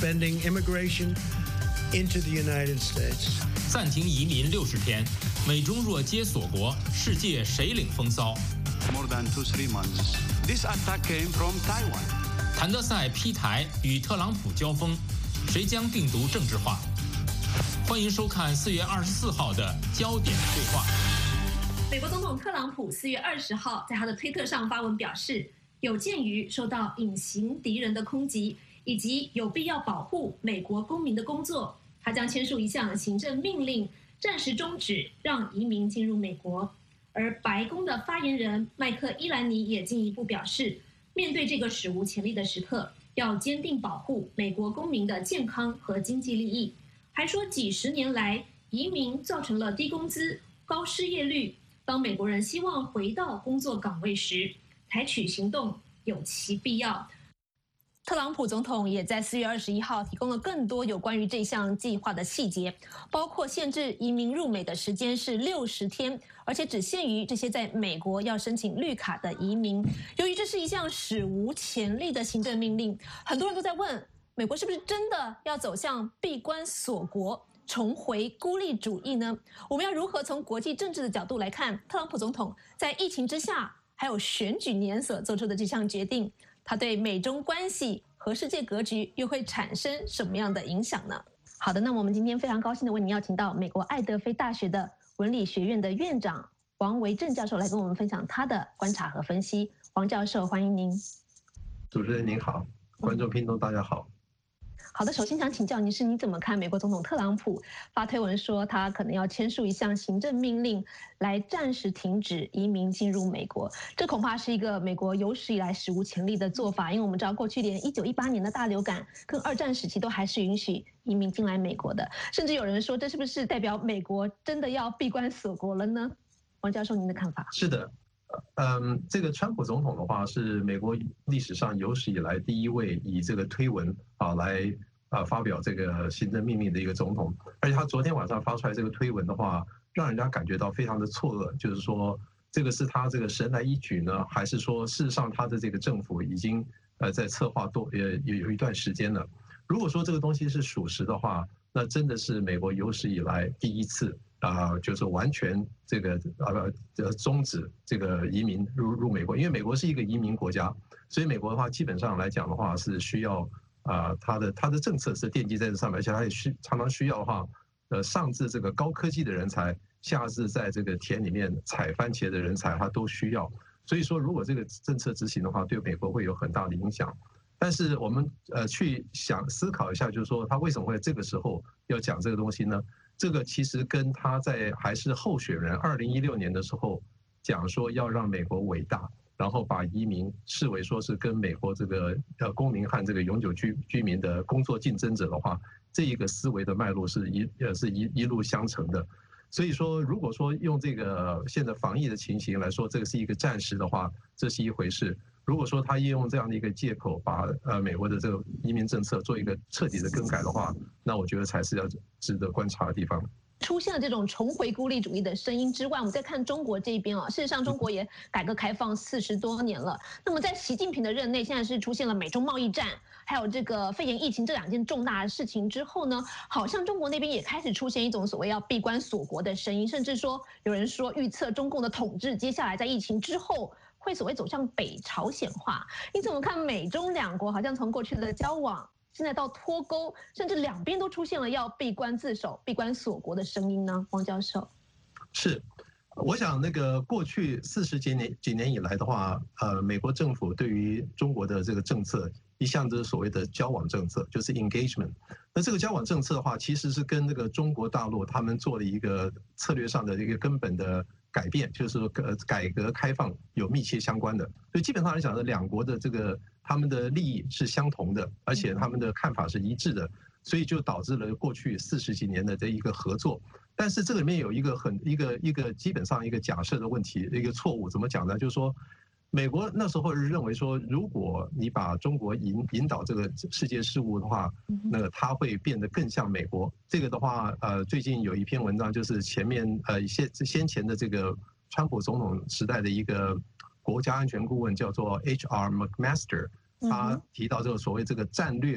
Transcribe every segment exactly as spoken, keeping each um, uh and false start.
suspending immigration into the United States. 暂停移民六十天，美中若皆锁国，世界谁领风骚？ More than two, three months. This attack came from Taiwan. 谭德赛批台与特朗普交锋，谁将病毒政治化？欢迎收看四月二十四号的焦点对话。 美国总统特朗普四月二十号在他的推特上发文表示，有鉴于受到隐形敌人的攻击，以及有必要保护美国公民的工作，他将签署一项行政命令，暂时终止让移民进入美国。而白宫的发言人麦克伊兰尼也进一步表示，面对这个史无前例的时刻，要坚定保护美国公民的健康和经济利益。还说几十年来，移民造成了低工资、高失业率。当美国人希望回到工作岗位时，采取行动有其必要。特朗普总统也在四月二十一号提供了更多有关于这项计划的细节，包括限制移民入美的时间是六十天，而且只限于这些在美国要申请绿卡的移民。由于这是一项史无前例的行政命令，很多人都在问，美国是不是真的要走向闭关锁国，重回孤立主义呢？我们要如何从国际政治的角度来看特朗普总统在疫情之下还有选举年所做出的这项决定？它对美中关系和世界格局又会产生什么样的影响呢？好的，那我们今天非常高兴的为您邀请到美国爱德菲大学的文理学院的院长王维正教授来跟我们分享他的观察和分析。王教授，欢迎您。 主持人您好，观众听众大家好。 好的，首先想请教您是你怎么看美国总统特朗普发推文说他可能要签署一项行政命令来暂时停止移民进入美国？这恐怕是一个美国有史以来史无前例的做法，因为我们知道过去连一九一八年的大流感跟二战时期都还是允许移民进来美国的，甚至有人说这是不是代表美国真的要闭关锁国了呢？王教授，您的看法？ 是的。嗯，这个川普总统的话是美国历史上有史以来第一位以这个推文啊来啊发表这个行政命令的一个总统，而且他昨天晚上发出来这个推文的话，让人家感觉到非常的错愕，就是说这个是他这个神来一举呢，还是说事实上他的这个政府已经呃在策划多呃有有一段时间了？如果说这个东西是属实的话，那真的是美国有史以来第一次。啊、呃，就是完全这个呃终止这个移民入入美国，因为美国是一个移民国家，所以美国的话基本上来讲的话是需要啊、呃，它的它的政策是奠基在这上面，而且它也需常常需要的话，呃，上至这个高科技的人才，下至在这个田里面采番茄的人才，它都需要。所以说，如果这个政策执行的话，对美国会有很大的影响。但是我们呃去想思考一下，就是说他为什么会这个时候要讲这个东西呢？这个其实跟他在还是候选人二零一六年的时候讲说要让美国伟大，然后把移民视为说是跟美国这个呃公民和这个永久居居民的工作竞争者的话，这一个思维的脉络是一呃是一一路相承的。所以说，如果说用这个现在防疫的情形来说，这个是一个暂时的话，这是一回事。如果说他利用这样的一个借口，把呃美国的这个移民政策做一个彻底的更改的话，那我觉得才是要值得观察的地方。 出现了这种重回孤立主义的声音之外，我们再看中国这边啊，事实上中国也改革开放四十多年了。那么在习近平的任内，现在是出现了美中贸易战，还有这个肺炎疫情这两件重大的事情之后呢，好像中国那边也开始出现一种所谓要闭关锁国的声音，甚至说有人说预测中共的统治接下来在疫情之后会所谓走向北朝鲜化。你怎么看美中两国好像从过去的交往，现在到脱钩，甚至两边都出现了要闭关自守、闭关锁国的声音呢？王教授， 是，我想那个过去四十几年几年以来的话，呃，美国政府对于中国的这个政策一向都是所谓的交往政策，就是 engagement。那这个交往政策的话，其实是跟这个中国大陆他们做了一个策略上的一个根本的改变，就是说呃改革开放有密切相关的。所以基本上来讲呢，两国的这个他们的利益是相同的，而且他们的看法是一致的，所以就导致了过去四十几年的这一个合作。但是这里面有一个很一个一个基本上一个假设的问题，一个错误，怎么讲呢？就是说，美国那时候是认为说，如果你把中国引引导这个世界事务的话，那个它会变得更像美国。这个的话，呃，最近有一篇文章，就是前面呃先先前的这个川普总统时代的一个国家安全顾问叫做 H R McMaster， 他提到这个所谓这个战略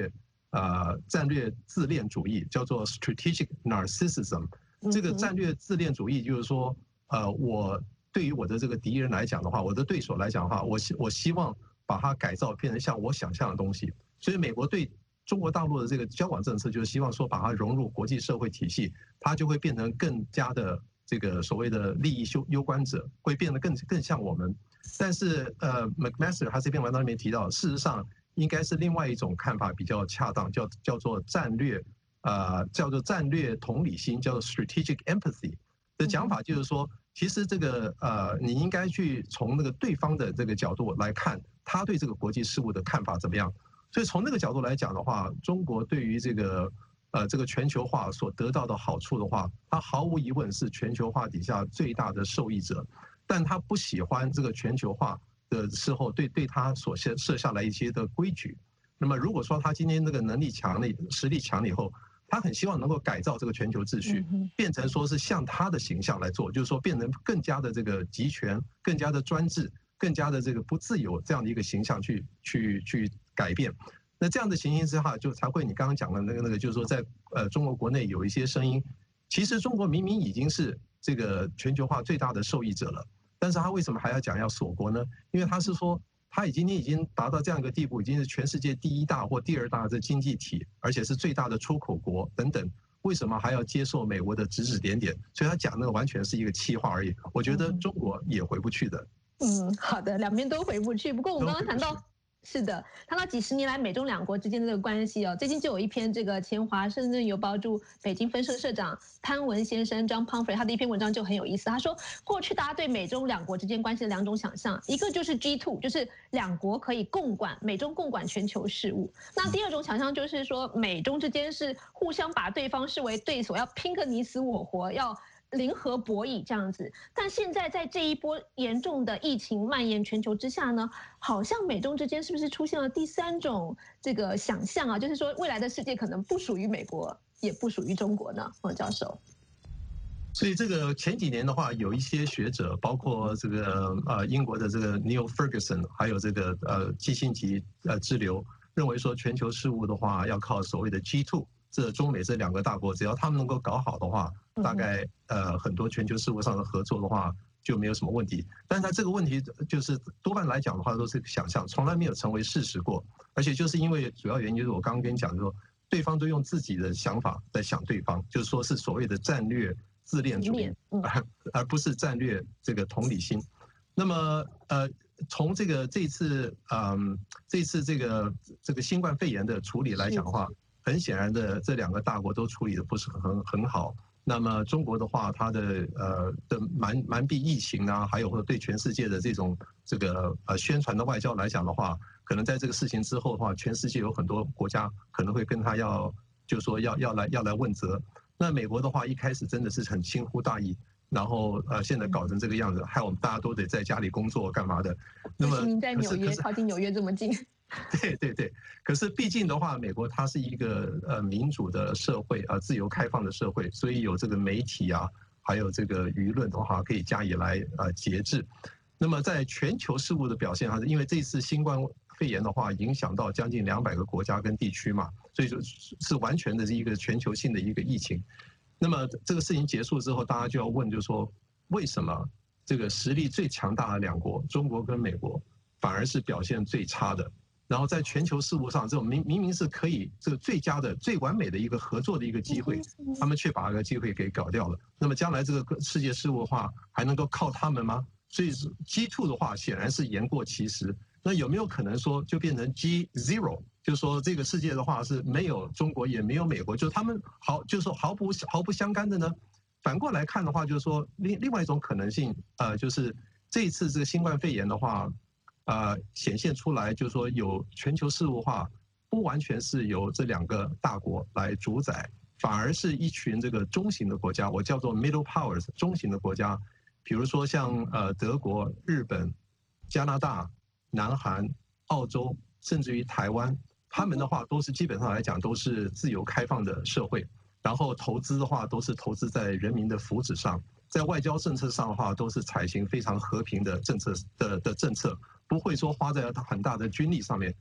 呃战略自恋主义，叫做 strategic narcissism。这个战略自恋主义就是说，呃，我对于我的这个敌人来讲的话，我的对手来讲的话，我希我希望把它改造变成像我想象的东西。所以美国对中国大陆的这个交往政策，就是希望说把它融入国际社会体系，它就会变成更加的这个所谓的利益攸攸关者，会变得更更像我们。但是呃 ，McMaster 他这篇文章里面提到，事实上应该是另外一种看法比较恰当，叫叫做战略呃叫做战略同理心，叫做 strategic empathy 的讲法，就是说，其实这个呃你应该去从那个对方的这个角度来看，他对这个国际事务的看法怎么样。所以从那个角度来讲的话，中国对于这个呃这个全球化所得到的好处的话，它毫无疑问是全球化底下最大的受益者。但他不喜欢这个全球化的时候对对他所设设下来一些的规矩。那么如果说他今天这个能力强了、实力强了以后，他很希望能够改造这个全球秩序，变成说是像他的形象来做，就是说变成更加的这个集权、更加的专制、更加的这个不自由这样的一个形象去去去改变。那这样的情形之下，就才会你刚刚讲的那个那个，就是说在呃中国国内有一些声音，其实中国明明已经是这个全球化最大的受益者了，但是他为什么还要讲要锁国呢？因为他是说他已经已经达到这样一个地步，已经是全世界第一大或第二大的经济体，而且是最大的出口国等等，为什么还要接受美国的指指点点？所以他讲那个完全是一个气话而已。我觉得中国也回不去的。 嗯，好的，两边都回不去。不过我们刚刚谈到。是的，谈到几十年来美中两国之间的这个关系哦，最近就有一篇这个前华盛顿邮报驻北京分社社长潘文先生 John Pumphrey 他的一篇文章就很有意思。他说，过去大家对美中两国之间关系的两种想象，一个就是 G 二， 就是两国可以共管美中共管全球事务。那第二种想象就是说，美中之间是互相把对方视为对手，要拼个你死我活，要零和博弈这样子。但现在在这一波严重的疫情蔓延全球之下呢，好像美中之间是不是出现了第三种这个想象啊？就是说未来的世界可能不属于美国，也不属于中国呢？王教授。 所以这个前几年的话，有一些学者，包括这个呃英国的这个 Neil Ferguson， 还有这个呃基辛格呃支流，认为说全球事务的话要靠所谓的 G 二。这中美这两个大国，只要他们能够搞好的话，大概呃很多全球事务上的合作的话就没有什么问题。但是它这个问题就是多半来讲的话都是想象，从来没有成为事实过。而且就是因为主要原因就是我刚刚跟你讲说，对方都用自己的想法在想对方，就是说是所谓的战略自恋主义，而而不是战略这个同理心。那么呃从这个这次嗯这次这个这个新冠肺炎的处理来讲的话。很显然的，这两个大国都处理的不是很很好。那么中国的话，它的呃的瞒瞒蔽疫情啊，还有或者对全世界的这种这个呃宣传的外交来讲的话，可能在这个事情之后的话，全世界有很多国家可能会跟他要，就说要要来要来问责。那美国的话，一开始真的是很轻忽大意，然后呃现在搞成这个样子，害我们大家都得在家里工作干嘛的。那么您在纽约，靠近纽约这么近。 对对对，可是毕竟的话，美国它是一个呃民主的社会啊，自由开放的社会，所以有这个媒体啊，还有这个舆论的话，可以加以来呃节制。那么在全球事务的表现，还是因为这次新冠肺炎的话，影响到将近两百个国家跟地区嘛，所以说是完全的是一个全球性的一个疫情。那么这个事情结束之后，大家就要问，就是说为什么这个实力最强大的两国，中国跟美国，反而是表现最差的？然后在全球事务上，这种明明明是可以这个最佳的、最完美的一个合作的一个机会，他们却把这个机会给搞掉了。那么将来这个世界事务的话，还能够靠他们吗？所以 G 二 的话，显然是言过其实。那有没有可能说就变成 G 零， 就是说这个世界的话是没有中国也没有美国，就他们毫就是说毫不毫不相干的呢？反过来看的话，就是说另另外一种可能性，呃，就是这一次这个新冠肺炎的话。呃，显现出来就是说，有全球事务化不完全是由这两个大国来主宰，反而是一群这个中型的国家，我叫做 middle powers 中型的国家，比如说像呃德国、日本、加拿大、南韩、澳洲，甚至于台湾，他们的话都是基本上来讲都是自由开放的社会，然后投资的话都是投资在人民的福祉上，在外交政策上的话都是采行非常和平的政策的的政策。不会说花在很大的军力上面，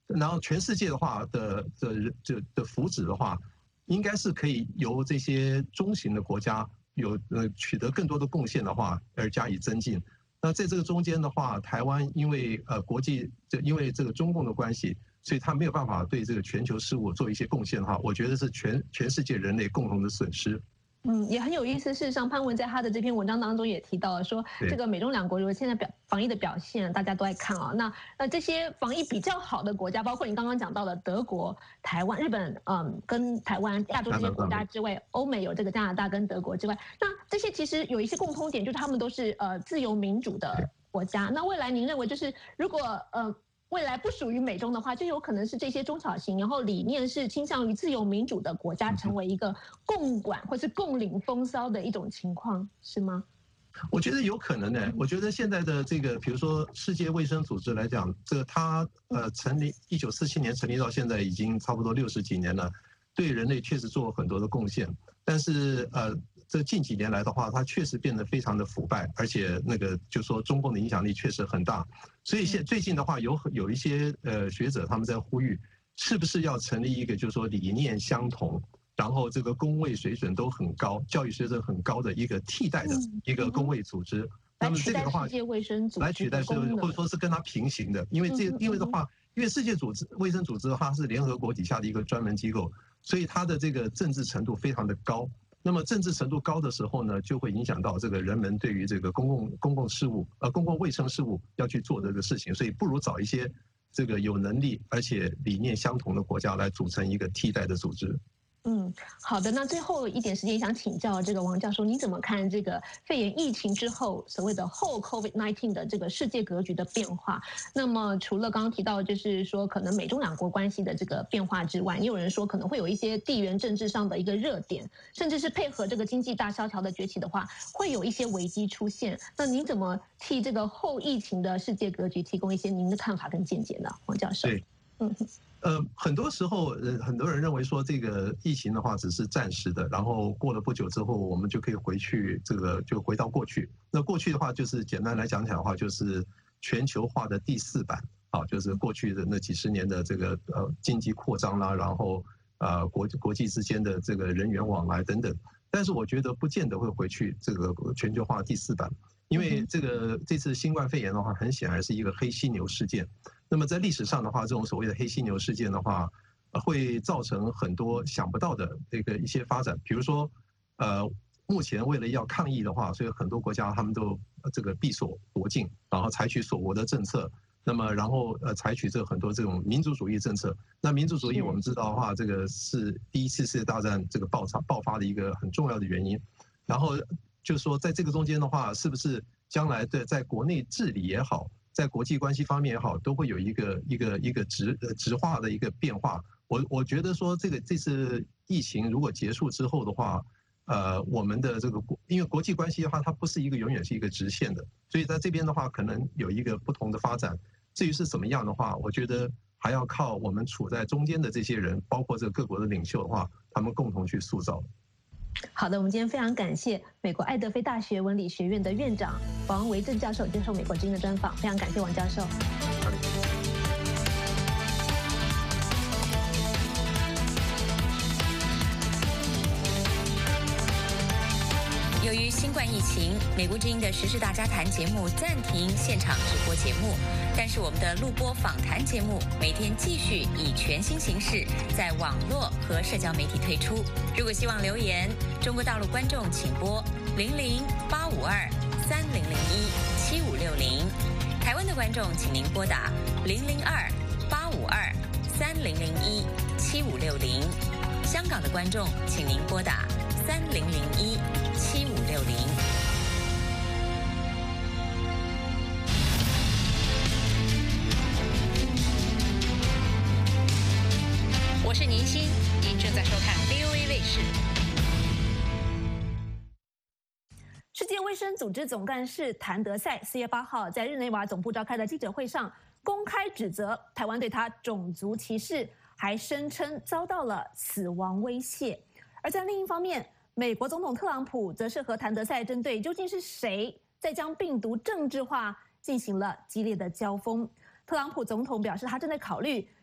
然后全世界的话的的的的福祉的话，应该是可以由这些中型的国家有呃取得更多的贡献的话而加以增进。那在这个中间的话，台湾因为呃国际这因为这个中共的关系，所以他没有办法对这个全球事务做一些贡献的话，我觉得是全全世界人类共同的损失。 嗯，也很有意思。事实上，潘文在他的这篇文章当中也提到了说，这个美中两国如果现在表防疫的表现，大家都在看啊。那那这些防疫比较好的国家，包括你刚刚讲到的德国、台湾、日本，嗯，跟台湾、亚洲这些国家之外，欧美有这个加拿大跟德国之外，那这些其实有一些共通点，就是他们都是呃自由民主的国家。那未来您认为，就是如果呃。未来不属于美中的话，就有可能是这些中小型，然后理念是倾向于自由民主的国家，成为一个共管或是共领风骚的一种情况，是吗？ 我觉得有可能呢。我觉得现在的这个，比如说世界卫生组织来讲，这个它呃成立一九四七年成立到现在已经差不多六十几年了，对人类确实做了很多的贡献。但是呃，这近几年来的话，它确实变得非常的腐败，而且那个就说中共的影响力确实很大。所以现最近的话，有有一些呃学者他们在呼吁，是不是要成立一个就是说理念相同，然后这个公卫水准都很高、教育水准很高的一个替代的一个公卫组织。那么这个的话， 世界卫生组织来取代是或者说是跟它平行的，因为这因为的话，因为世界组织卫生组织的话是联合国底下的一个专门机构，所以它的这个政治程度非常的高。那么政治程度高的时候呢，就会影响到这个人们对于这个公共公共事务呃公共卫生事务要去做这个事情，所以不如找一些这个有能力而且理念相同的国家来组成一个替代的组织。 嗯，好的。那最后一点时间，想请教这个王教授，你怎么看这个肺炎疫情之后所谓的后 COVID 十九 的这个世界格局的变化？那么除了刚刚提到，就是说可能美中两国关系的这个变化之外，也有人说可能会有一些地缘政治上的一个热点，甚至是配合这个经济大萧条的崛起的话，会有一些危机出现。那您怎么替这个后疫情的世界格局提供一些您的看法跟见解呢，王教授？ 对， 嗯。 呃，很多时候，呃，很多人认为说这个疫情的话只是暂时的，然后过了不久之后，我们就可以回去，这个就回到过去。那过去的话，就是简单来讲讲的话，就是全球化的第四版，啊，就是过去的那几十年的这个呃经济扩张啦，然后呃国国际之间的这个人员往来等等。但是我觉得不见得会回去这个全球化第四版，因为这个这次新冠肺炎的话，很显然是一个黑犀牛事件。那么在历史上的话，这种所谓的黑犀牛事件的话，会造成很多想不到的这个一些发展。比如说，呃，目前为了要抗疫的话，所以很多国家他们都这个闭锁国境，然后采取锁国的政策。那么然后呃采取这很多这种民族主义政策。那民族主义我们知道的话，这个是第一次世界大战这个爆发爆发的一个很重要的原因。然后就是说，在这个中间的话，是不是将来的在国内治理也好，在国际关系方面也好，都会有一个一个一个直呃直化的一个变化。我我觉得说，这个这次疫情如果结束之后的话，呃，我们的这个国，因为国际关系的话，它不是一个永远是一个直线的，所以在这边的话，可能有一个不同的发展。至于是怎么样的话，我觉得还要靠我们处在中间的这些人，包括这各国的领袖的话，他们共同去塑造。 好的，我们今天非常感谢美国爱德菲大学文理学院的院长王维正教授接受美国之音的专访，非常感谢王教授。 由于新冠疫情，美国之音的时事大家谈节目暂停现场直播节目，但是我们的录播访谈节目每天继续以全新形式在网络和社交媒体推出。如果希望留言，中国大陆观众请拨零零八五二三零零一七五六零，台湾的观众请您拨打零零二八五二三零零一七五六零，香港的观众请您拨打三零零一七五六零。我是宁欣，您正在收看 V O A 卫视。 世界卫生组织总干事谭德赛四月八号在日内瓦总部召开的记者会上，公开指责台湾对他种族歧视，还声称遭到了死亡威胁。而在另一方面，美国总统特朗普则是和谭德赛针对究竟是谁在将病毒政治化进行了激烈的交锋。特朗普总统表示，他正在考虑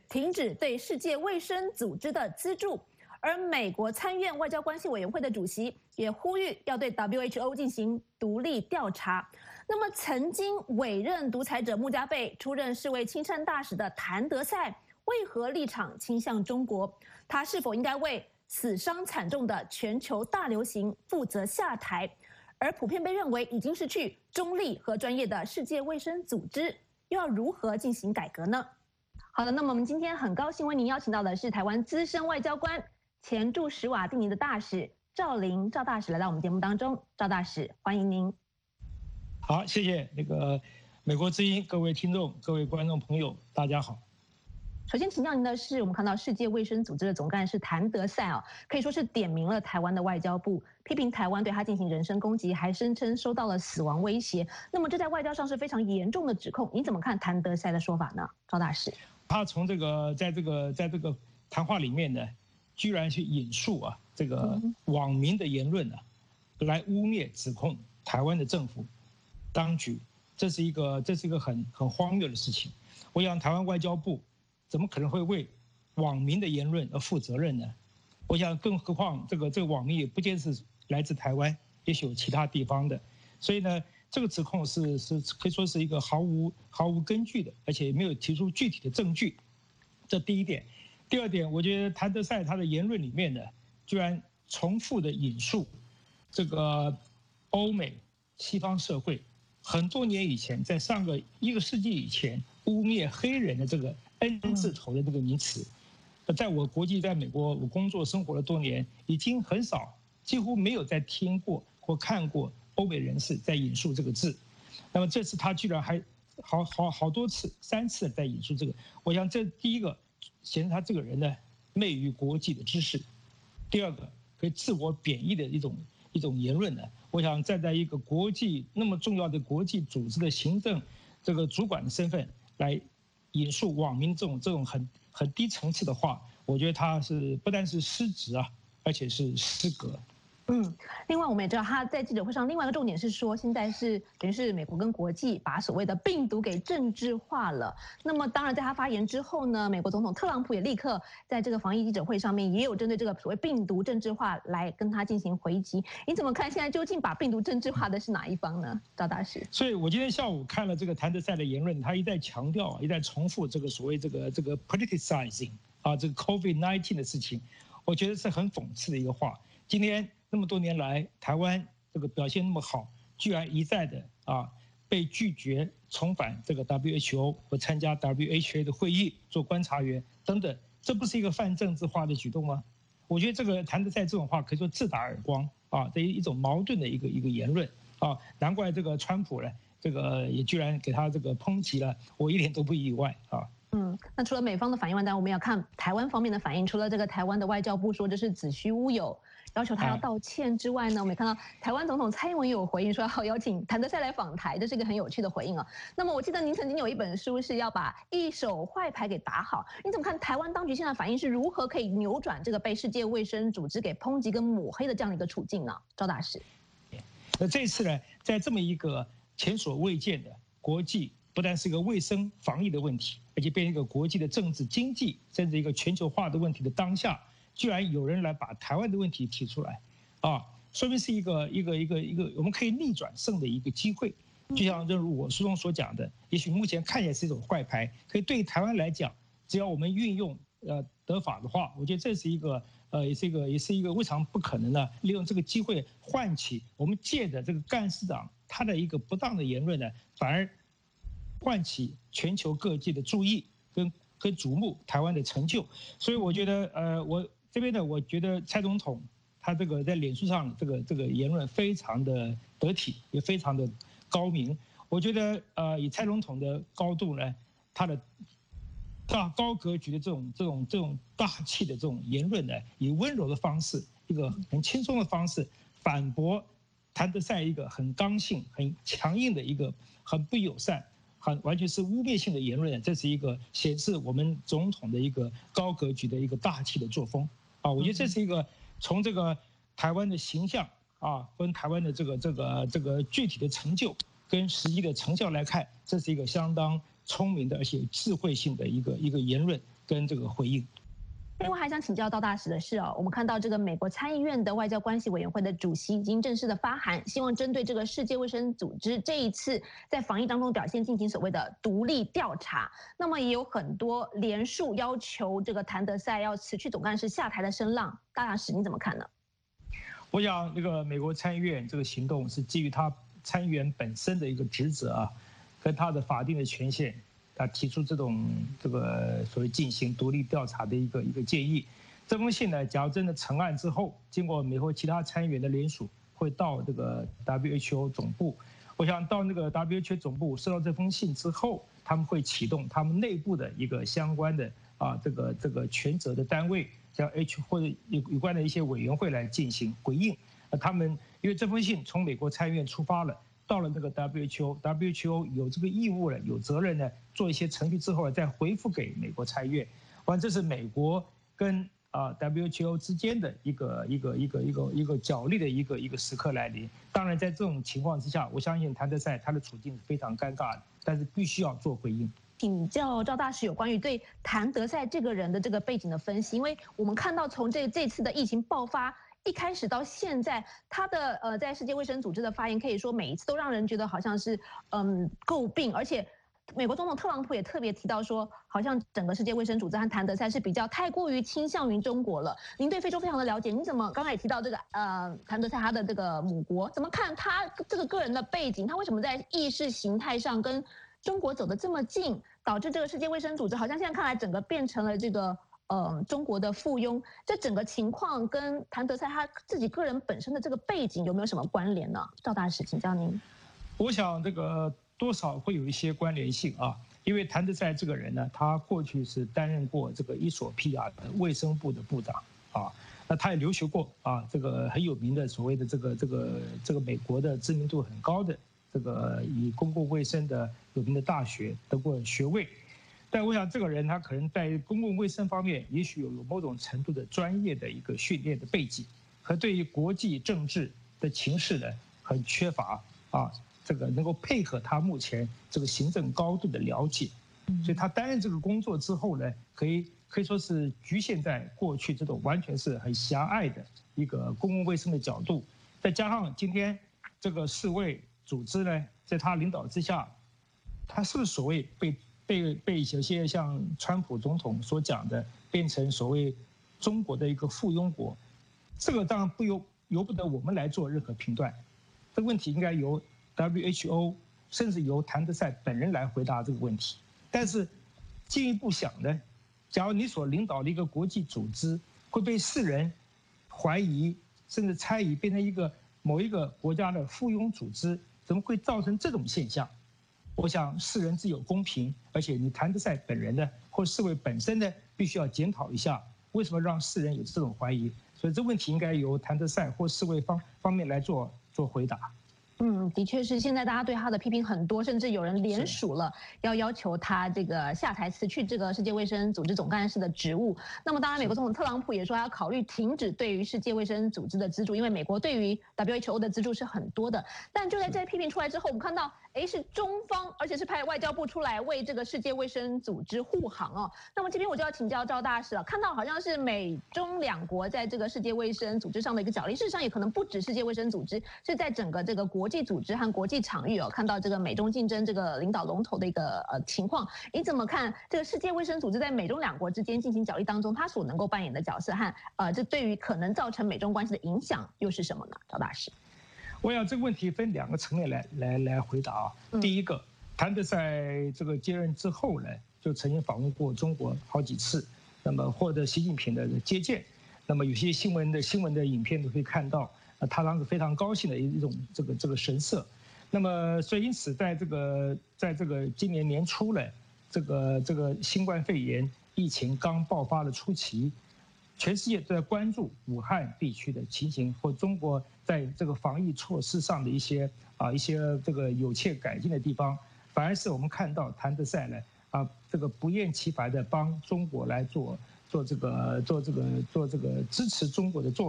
停止对世界卫生组织的资助。而美国参院外交关系委员会的主席也呼吁要对 W H O 进行独立调查。那么，曾经委任独裁者穆加贝出任世卫亲善大使的谭德赛，为何立场倾向中国？他是否应该为死伤惨重的全球大流行负责下台？而普遍被认为已经失去中立和专业的世界卫生组织，又要如何进行改革呢？好的，那么我们今天很高兴为您邀请到的是台湾资深外交官、前驻史瓦蒂尼的大使赵霖赵大使来到我们节目当中。赵大使，欢迎您。 好，谢谢那个美国之音各位听众、各位观众朋友，大家好。 首先请教您的是，我们看到世界卫生组织的总干事谭德赛哦，可以说是点名了台湾的外交部，批评台湾对他进行人身攻击，还声称收到了死亡威胁。那么这在外交上是非常严重的指控，你怎么看谭德赛的说法呢？赵大使， 他从这个在这个在这个谈话里面呢，居然去引述啊这个网民的言论啊，来污蔑指控台湾的政府当局，这是一个这是一个很很荒谬的事情。我想台湾外交部怎么可能会为网民的言论而负责任呢？我想，更何况这个这个网民也不见是来自台湾，也许有其他地方的，所以呢，这个指控是是可以说是一个毫无毫无根据的，而且没有提出具体的证据。这第一点。第二点，我觉得谭德赛他的言论里面呢，居然重复的引述这个欧美西方社会很多年以前，在上个一个世纪以前污蔑黑人的这个 N 字头的这个名词，在我国际在美国我工作生活了多年，已经很少，几乎没有再听过或看过欧美人士在引述这个字。那么这次他居然还好好好多次，三次在引述这个，我想这第一个显示他这个人呢昧于国际的知识，第二个可以自我贬义的一种一种言论呢，我想站在一个国际那么重要的国际组织的行政这个主管的身份来引述网民这种这种很很低层次的话，我觉得他是不但是失职啊，而且是失格。 嗯，另外我们也知道他在记者会上另外一个重点是说，现在是等于是美国跟国际把所谓的病毒给政治化了。那么当然在他发言之后呢，美国总统特朗普也立刻在这个防疫记者会上面也有针对这个所谓病毒政治化来跟他进行回击。你怎么看现在究竟把病毒政治化的是哪一方呢？赵大使。 所以我今天下午看了这个谭德赛的言论，他一再强调，一再重复这个所谓这个这个 politicizing 啊，这个 COVID 十九 的事情，我觉得是很讽刺的一个话。今天那么多年来，台湾这个表现那么好，居然一再的啊被拒绝重返这个 W H O 或参加 W H O 的会议做观察员等等，这不是一个泛政治化的举动吗？我觉得这个谭德赛这种话可以说自打耳光啊，这一种矛盾的一个一个言论啊，难怪这个川普呢，这个也居然给他这个抨击了，我一点都不意外啊。 嗯，那除了美方的反应外，当然我们要看台湾方面的反应。除了这个台湾的外交部说这是子虚乌有，要求他要道歉之外呢，我们也看到台湾总统蔡英文也有回应说要邀请谭德赛来访台，这是一个很有趣的回应啊。那么我记得您曾经有一本书是要把一手坏牌给打好，你怎么看台湾当局现在反应是如何可以扭转这个被世界卫生组织给抨击跟抹黑的这样的一个处境呢？赵大使， 那这次呢，在这么一个前所未见的国际，不但是一个卫生防疫的问题，而且变成一个国际的政治经济，甚至一个全球化的问题的当下，居然有人来把台湾的问题提出来，啊，说明是一个一个一个一个我们可以逆转胜的一个机会。就像正如我书中所讲的，也许目前看起来是一种坏牌，可以对台湾来讲，只要我们运用呃得法的话，我觉得这是一个呃也是一个也是一个未尝不可能的，利用这个机会唤起我们借的这个干事长他的一个不当的言论呢，反而唤起全球各界的注意跟跟瞩目台湾的成就。所以我觉得呃我这边呢，我觉得蔡总统他这个在脸书上这个这个言论非常的得体，也非常的高明。我觉得呃以蔡总统的高度呢，他的大高格局的这种这种这种大气的这种言论呢，以温柔的方式，一个很轻松的方式反驳谭德赛一个很刚性、很强硬的一个很不友善、很完全是污蔑性的言论，这是一个显示我们总统的一个高格局的一个大气的作风啊！我觉得这是一个从这个台湾的形象啊，跟台湾的这个这个这个具体的成就跟实际的成效来看，这是一个相当聪明的而且智慧性的一个一个言论， 跟这个回应。 另外还想请教赵大使的是哦，我们看到这个美国参议院的外交关系委员会的主席已经正式的发函，希望针对这个世界卫生组织这一次在防疫当中表现进行所谓的独立调查。那么也有很多连署要求这个谭德赛要辞去总干事下台的声浪，大大使你怎么看呢？ 我想，这个美国参议院这个行动是基于他参议员本身的一个职责啊，跟他的法定的权限。他提出这种这个所谓进行独立调查的一个一个建议，这封信呢，假如真的成案之后，经过美国其他参议员的联署，会到这个 W H O 总部。我想到那个 W H O 总部收到这封信之后，他们会启动他们内部的一个相关的啊这个这个权责的单位，像 H 或者有有关的一些委员会来进行回应。那他们因为这封信从美国参议院出发了。到了那个 W H O，W H O 有这个义务了，有责任呢，做一些程序之后再回复给美国参议院。完，这是美国跟啊 W H O 之间的一个一个一个一个一个角力的一个一个时刻来临。当然，在这种情况之下，我相信谭德赛他的处境是非常尴尬的，但是必须要做回应。 请教赵大使有关于对谭德赛这个人的这个背景的分析，因为我们看到从这这次的疫情爆发。一开始到现在，他的呃在世界卫生组织的发言，可以说每一次都让人觉得好像是嗯诟病，而且美国总统特朗普也特别提到说，好像整个世界卫生组织和谭德赛是比较太过于倾向于中国了。您对非洲非常的了解，你怎么刚才也提到这个呃谭德赛他的这个母国，怎么看他这个个人的背景？他为什么在意识形态上跟中国走得这么近，导致这个世界卫生组织好像现在看来整个变成了这个。呃，中国的附庸，这整个情况跟谭德赛他自己个人本身的这个背景有没有什么关联呢？赵大使，请教您。 我想这个多少会有一些关联性啊，因为谭德赛这个人呢，他过去是担任过这个伊索比亚的卫生部的部长啊，那他也留学过啊，这个很有名的所谓的这个这个这个美国的知名度很高的这个以公共卫生的有名的大学得过学位。但我想，这个人他可能在公共卫生方面，也许有有某种程度的专业的一个训练的背景，和对于国际政治的情势呢，很缺乏啊，这个能够配合他目前这个行政高度的了解，所以他担任这个工作之后呢，可以可以说是局限在过去这种完全是很狭隘的一个公共卫生的角度，再加上今天这个世卫组织呢，在他领导之下，他是不是所谓被被被有些像川普总统所讲的，变成所谓中国的一个附庸国，这个当然不由由不得我们来做任何评断，这个问题应该由 W H O 甚至由谭德赛本人来回答这个问题。但是进一步想呢，假如你所领导的一个国际组织会被世人怀疑甚至猜疑变成一个某一个国家的附庸组织，怎么会造成这种现象？我想世人自有公平，而且你谭德赛本人呢，或世卫本身呢，必须要检讨一下，为什么让世人有这种怀疑？所以这问题应该由谭德赛或世卫方方面来做做回答。 嗯，的确是，现在大家对他的批评很多，甚至有人联署了，要要求他这个下台辞去这个世界卫生组织总干事的职务。那么，当然，美国总统特朗普也说要考虑停止对于世界卫生组织的资助，因为美国对于 W H O 的资助是很多的。但就在这些批评出来之后，我们看到，哎，是中方，而且是派外交部出来为这个世界卫生组织护航哦。那么这边我就要请教赵大使了，看到好像是美中两国在这个世界卫生组织上的一个角力，事实上也可能不止世界卫生组织，是在整个这个国。国际组织和国际场域哦，看到这个美中竞争这个领导龙头的一个呃情况，你怎么看这个世界卫生组织在美中两国之间进行角力当中，它所能够扮演的角色和呃这对于可能造成美中关系的影响又是什么呢？赵大使， 我想这个问题分两个层面来来来回答啊。嗯、第一个，谭德赛这个接任之后呢，就曾经访问过中国好几次，那么获得习近平的接见，那么有些新闻的新闻的影片都可以看到。他当时非常高兴的一种这个这个神色，那么所以因此在这个在这个今年年初呢，这个这个新冠肺炎疫情刚爆发的初期，全世界都在关注武汉地区的情形或中国在这个防疫措施上的一些啊一些这个有欠改进的地方，反而是我们看到谭德赛呢啊这个不厌其烦的帮中国来做做这个做这个做这个支持中国的做法。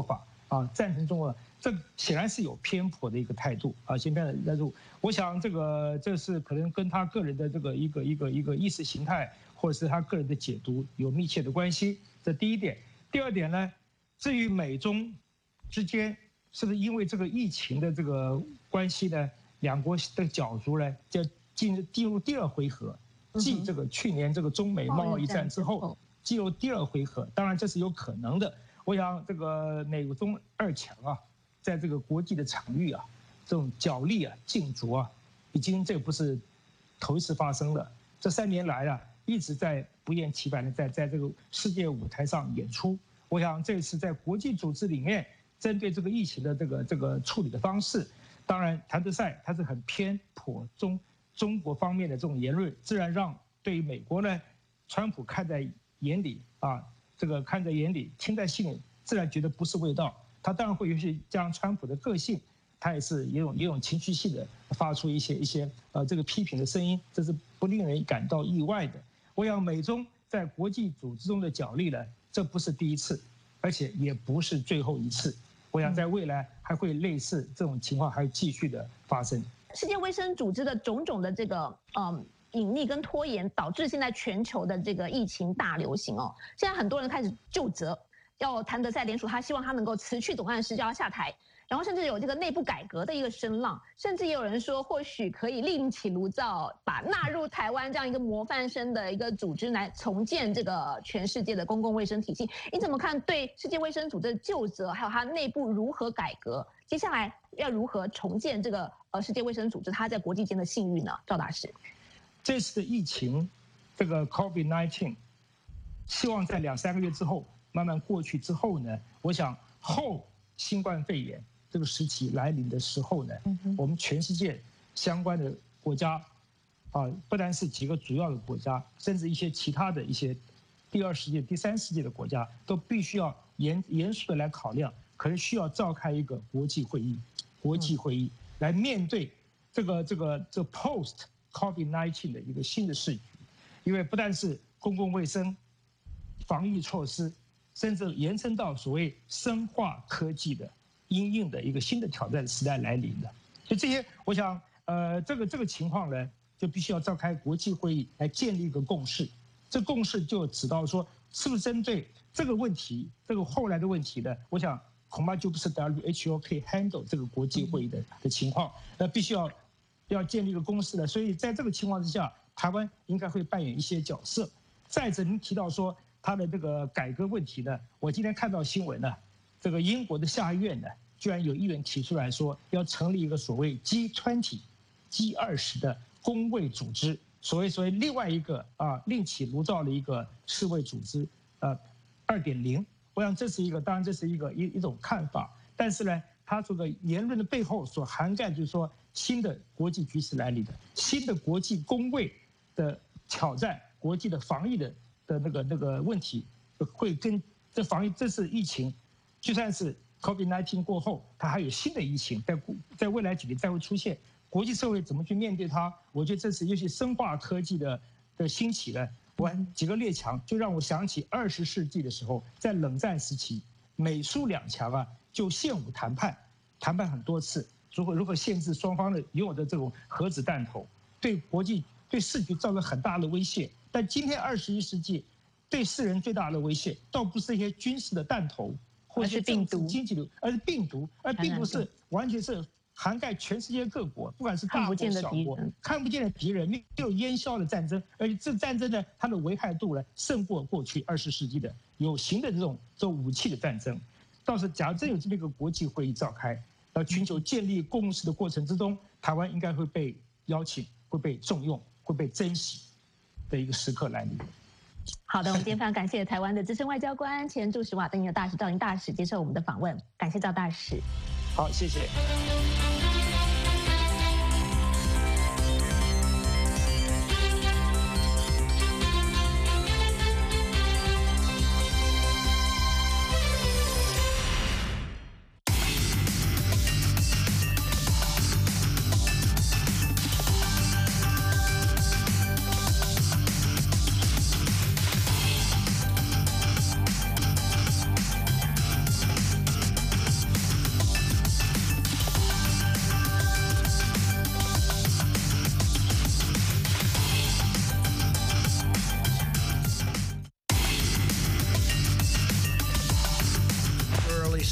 啊，赞成中俄，这显然是有偏颇的一个态度啊，先偏的态度。我想这个这是可能跟他个人的这个一个一个一个意识形态，或者是他个人的解读有密切的关系。这第一点。第二点呢，至于美中之间是不是因为这个疫情的这个关系呢，两国的角逐呢，就进入进入第二回合，继这个去年这个中美贸易战之后，进入第二回合。当然这是有可能的。我想这个美中二强啊，在这个国际的场域啊，这种角力啊、竞逐啊，已经这不是头一次发生了。这三年来啊，一直在不厌其烦的在在这个世界舞台上演出。我想这次在国际组织里面，针对这个疫情的这个这个处理的方式，当然谭德赛他是很偏颇中中国方面的这种言论，自然让对于美国呢，川普看在眼里啊。这个看在眼里，听在心里，自然觉得不是味道。他当然会有些加上川普的个性，他也是也有也有情绪性的发出一些一些呃这个批评的声音，这是不令人感到意外的。我想美中在国际组织中的角力呢，这不是第一次，而且也不是最后一次。我想在未来还会类似这种情况还会继续的发生。 世界卫生组织的种种的这个嗯。隐匿跟拖延，导致现在全球的这个疫情大流行哦。现在很多人开始究责，要谭德赛联署，他希望他能够辞去总干事，叫他下台。然后甚至有这个内部改革的一个声浪，甚至也有人说，或许可以另起炉灶，把纳入台湾这样一个模范生的一个组织来重建这个全世界的公共卫生体系。你怎么看对世界卫生组织的究责，还有它内部如何改革？接下来要如何重建这个呃世界卫生组织它在国际间的信誉呢？赵大使。 这次的疫情，这个 COVID 十九， 希望在两三个月之后慢慢过去之后呢，我想后新冠肺炎这个时期来临的时候呢，我们全世界相关的国家，啊，不单是几个主要的国家，甚至一些其他的一些第二世界、第三世界的国家，都必须要严严肃的来考量，可能需要召开一个国际会议，国际会议来面对这个这个这 post COVID 十九 的一个新的世局，因为不但是公共卫生、防疫措施，甚至延伸到所谓生化科技的因应的一个新的挑战时代来临的。所以这些，我想，呃，这个这个情况呢，就必须要召开国际会议来建立一个共识。这共识就指到说，是不是针对这个问题，这个后来的问题呢？我想恐怕就不是 W H O 可以 handle 这个国际会议的的情况，那必须要。要建立一个公司的，所以在这个情况之下，台湾应该会扮演一些角色。再者，您提到说它的这个改革问题呢，我今天看到新闻呢，这个英国的下议院呢，居然有议员提出来说，要成立一个所谓 G 二十、G 二十的公卫组织，所谓所谓另外一个啊另起炉灶的一个世卫组织，呃，二点零。我想这是一个，当然这是一个一一种看法，但是呢，它这个言论的背后所涵盖就是说。新的国际局势来临的，新的国际公卫的挑战，国际的防疫的的那个那个问题，会跟这防疫这次疫情，就算是 COVID 十九 过后，它还有新的疫情在在未来几年再会出现，国际社会怎么去面对它？我觉得这次尤其生化科技的的兴起呢，我几个列强就让我想起二十世纪的时候，在冷战时期，美苏两强啊就现武谈判，谈判很多次。如何如何限制双方的拥有的这种核子弹头，对国际对世局造成很大的威胁。但今天二十一世纪，对世人最大的威胁，倒不是一些军事的弹头，或是病毒、经济流，而是病毒。而病毒是完全是涵盖全世界各国，不管是大国小国，看不见的敌人，没有烟消的战争。而且这战争呢，它的危害度呢，胜过过去二十世纪的有形的这种这种武器的战争。倒是，假如真有这么一个国际会议召开。要寻求建立共识的过程之中，台湾应该会被邀请，会被重用，会被珍惜的一个时刻来临。 好的，我们今天非常感谢台湾的资深外交官、前驻史瓦登尼的大使赵英大使接受我们的访问，感谢赵大使。 好，谢谢。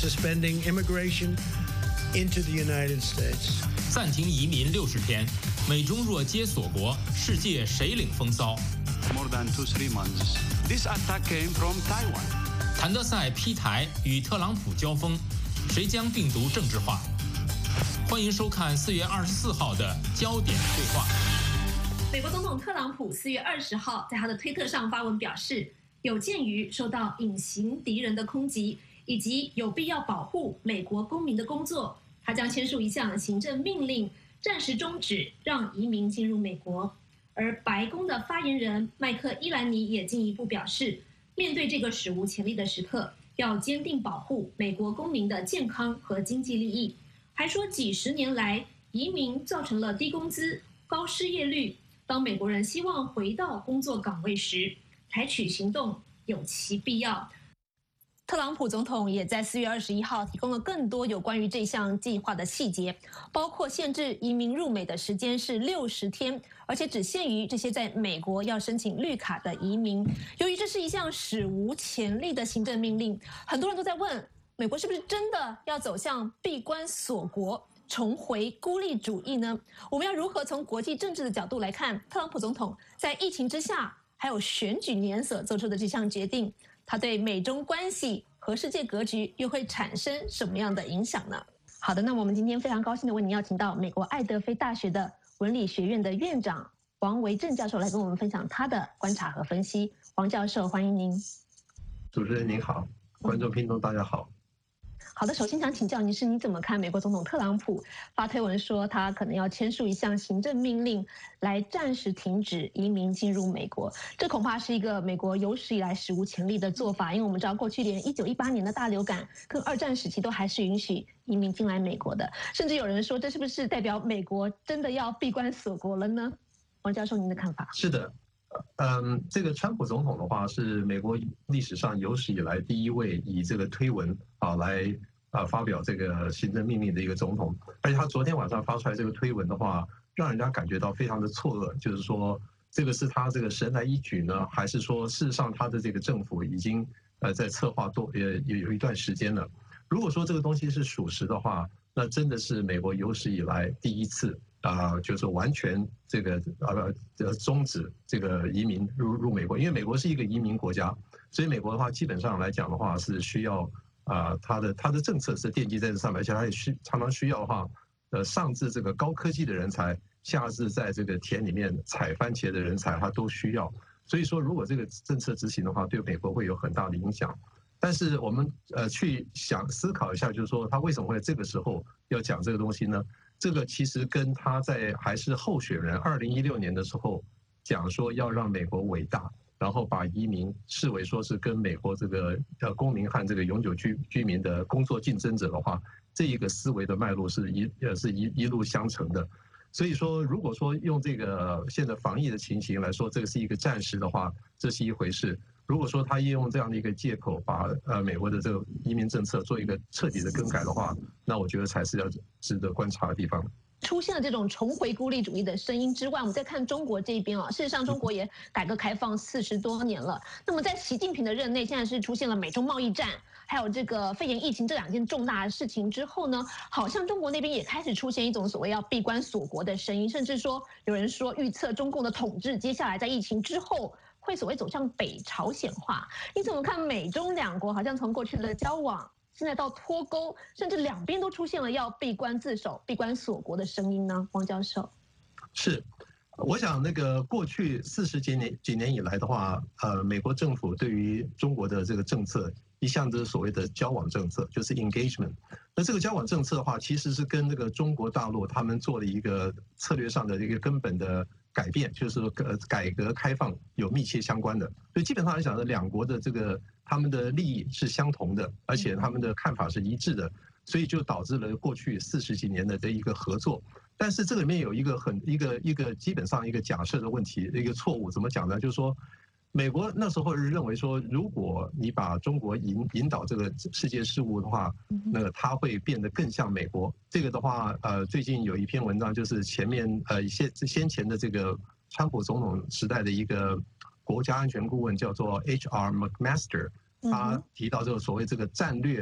suspending immigration into the United States. 暂停移民六十天，美中若皆锁国，世界谁领风骚？ More than two, three months. This attack came from Taiwan. 谭德赛批台与特朗普交锋，谁将病毒政治化？欢迎收看四月二十四号的焦点对话。 美国总统特朗普四月二十号在他的推特上发文表示，有鉴于受到隐形敌人的攻击，以及有必要保护美国公民的工作，他将签署一项行政命令，暂时终止让移民进入美国。而白宫的发言人麦克伊兰尼也进一步表示，面对这个史无前例的时刻，要坚定保护美国公民的健康和经济利益。还说，几十年来移民造成了低工资、高失业率。当美国人希望回到工作岗位时，采取行动有其必要。 特朗普总统也在四月二十一号提供了更多有关于这项计划的细节，包括限制移民入美的时间是六十天，而且只限于这些在美国要申请绿卡的移民。由于这是一项史无前例的行政命令，很多人都在问，美国是不是真的要走向闭关锁国，重回孤立主义呢？我们要如何从国际政治的角度来看特朗普总统在疫情之下还有选举年所做出的这项决定？它对美中关系和世界格局又会产生什么样的影响呢？好的，那我们今天非常高兴的为您邀请到美国爱德菲大学的文理学院的院长王维正教授来跟我们分享他的观察和分析。王教授，欢迎您。 主持人您好，观众听众大家好。 好的，首先想请教您是你怎么看美国总统特朗普发推文说他可能要签署一项行政命令来暂时停止移民进入美国？这恐怕是一个美国有史以来史无前例的做法，因为我们知道过去连一九一八年的大流感跟二战时期都还是允许移民进来美国的，甚至有人说这是不是代表美国真的要闭关锁国了呢？王教授，您的看法？ 是的。嗯，这个川普总统的话是美国历史上有史以来第一位以这个推文啊来啊发表这个行政命令的一个总统，而且他昨天晚上发出来这个推文的话，让人家感觉到非常的错愕，就是说这个是他这个神来一举呢，还是说事实上他的这个政府已经呃在策划多呃有有一段时间了？如果说这个东西是属实的话，那真的是美国有史以来第一次。啊、呃，就是完全这个呃呃终止这个移民入入美国，因为美国是一个移民国家，所以美国的话基本上来讲的话是需要啊、呃，它的它的政策是奠基在这上面，而且它也需常常需要的话，呃上至这个高科技的人才，下至在这个田里面采番茄的人才，它都需要。所以说，如果这个政策执行的话，对美国会有很大的影响。但是我们呃去想思考一下，就是说他为什么会这个时候要讲这个东西呢？这个其实跟他在还是候选人二零一六年的时候讲说要让美国伟大，然后把移民视为说是跟美国这个呃公民和这个永久居居民的工作竞争者的话，这一个思维的脉络是一呃是一一路相承的。所以说，如果说用这个现在防疫的情形来说，这个是一个暂时的话，这是一回事。如果说他利用这样的一个借口，把呃美国的这个移民政策做一个彻底的更改的话，那我觉得才是要值得观察的地方。 出现了这种重回孤立主义的声音之外，我们再看中国这边啊，事实上中国也改革开放四十多年了。那么在习近平的任内，现在是出现了美中贸易战，还有这个肺炎疫情这两件重大的事情之后呢，好像中国那边也开始出现一种所谓要闭关锁国的声音，甚至说有人说预测中共的统治接下来在疫情之后会所谓走向北朝鲜化。你怎么看美中两国好像从过去的交往，现在到脱钩，甚至两边都出现了要闭关自守、闭关锁国的声音呢？王教授， 是，我想那个过去四十几年几年以来的话，呃，美国政府对于中国的这个政策一向都是所谓的交往政策，就是 engagement。那这个交往政策的话，其实是跟这个中国大陆他们做了一个策略上的一个根本的改变，就是呃改革开放有密切相关的。所以基本上来讲呢，两国的这个他们的利益是相同的，而且他们的看法是一致的，所以就导致了过去四十几年的这一个合作。但是这里面有一个很一个一个基本上一个假设的问题，一个错误，怎么讲呢？就是说，美国那时候是认为说，如果你把中国引引导这个世界事务的话，那它会变得更像美国。这个的话，呃，最近有一篇文章，就是前面呃先先前的这个川普总统时代的一个国家安全顾问叫做 H R McMaster， 他提到这个所谓这个战略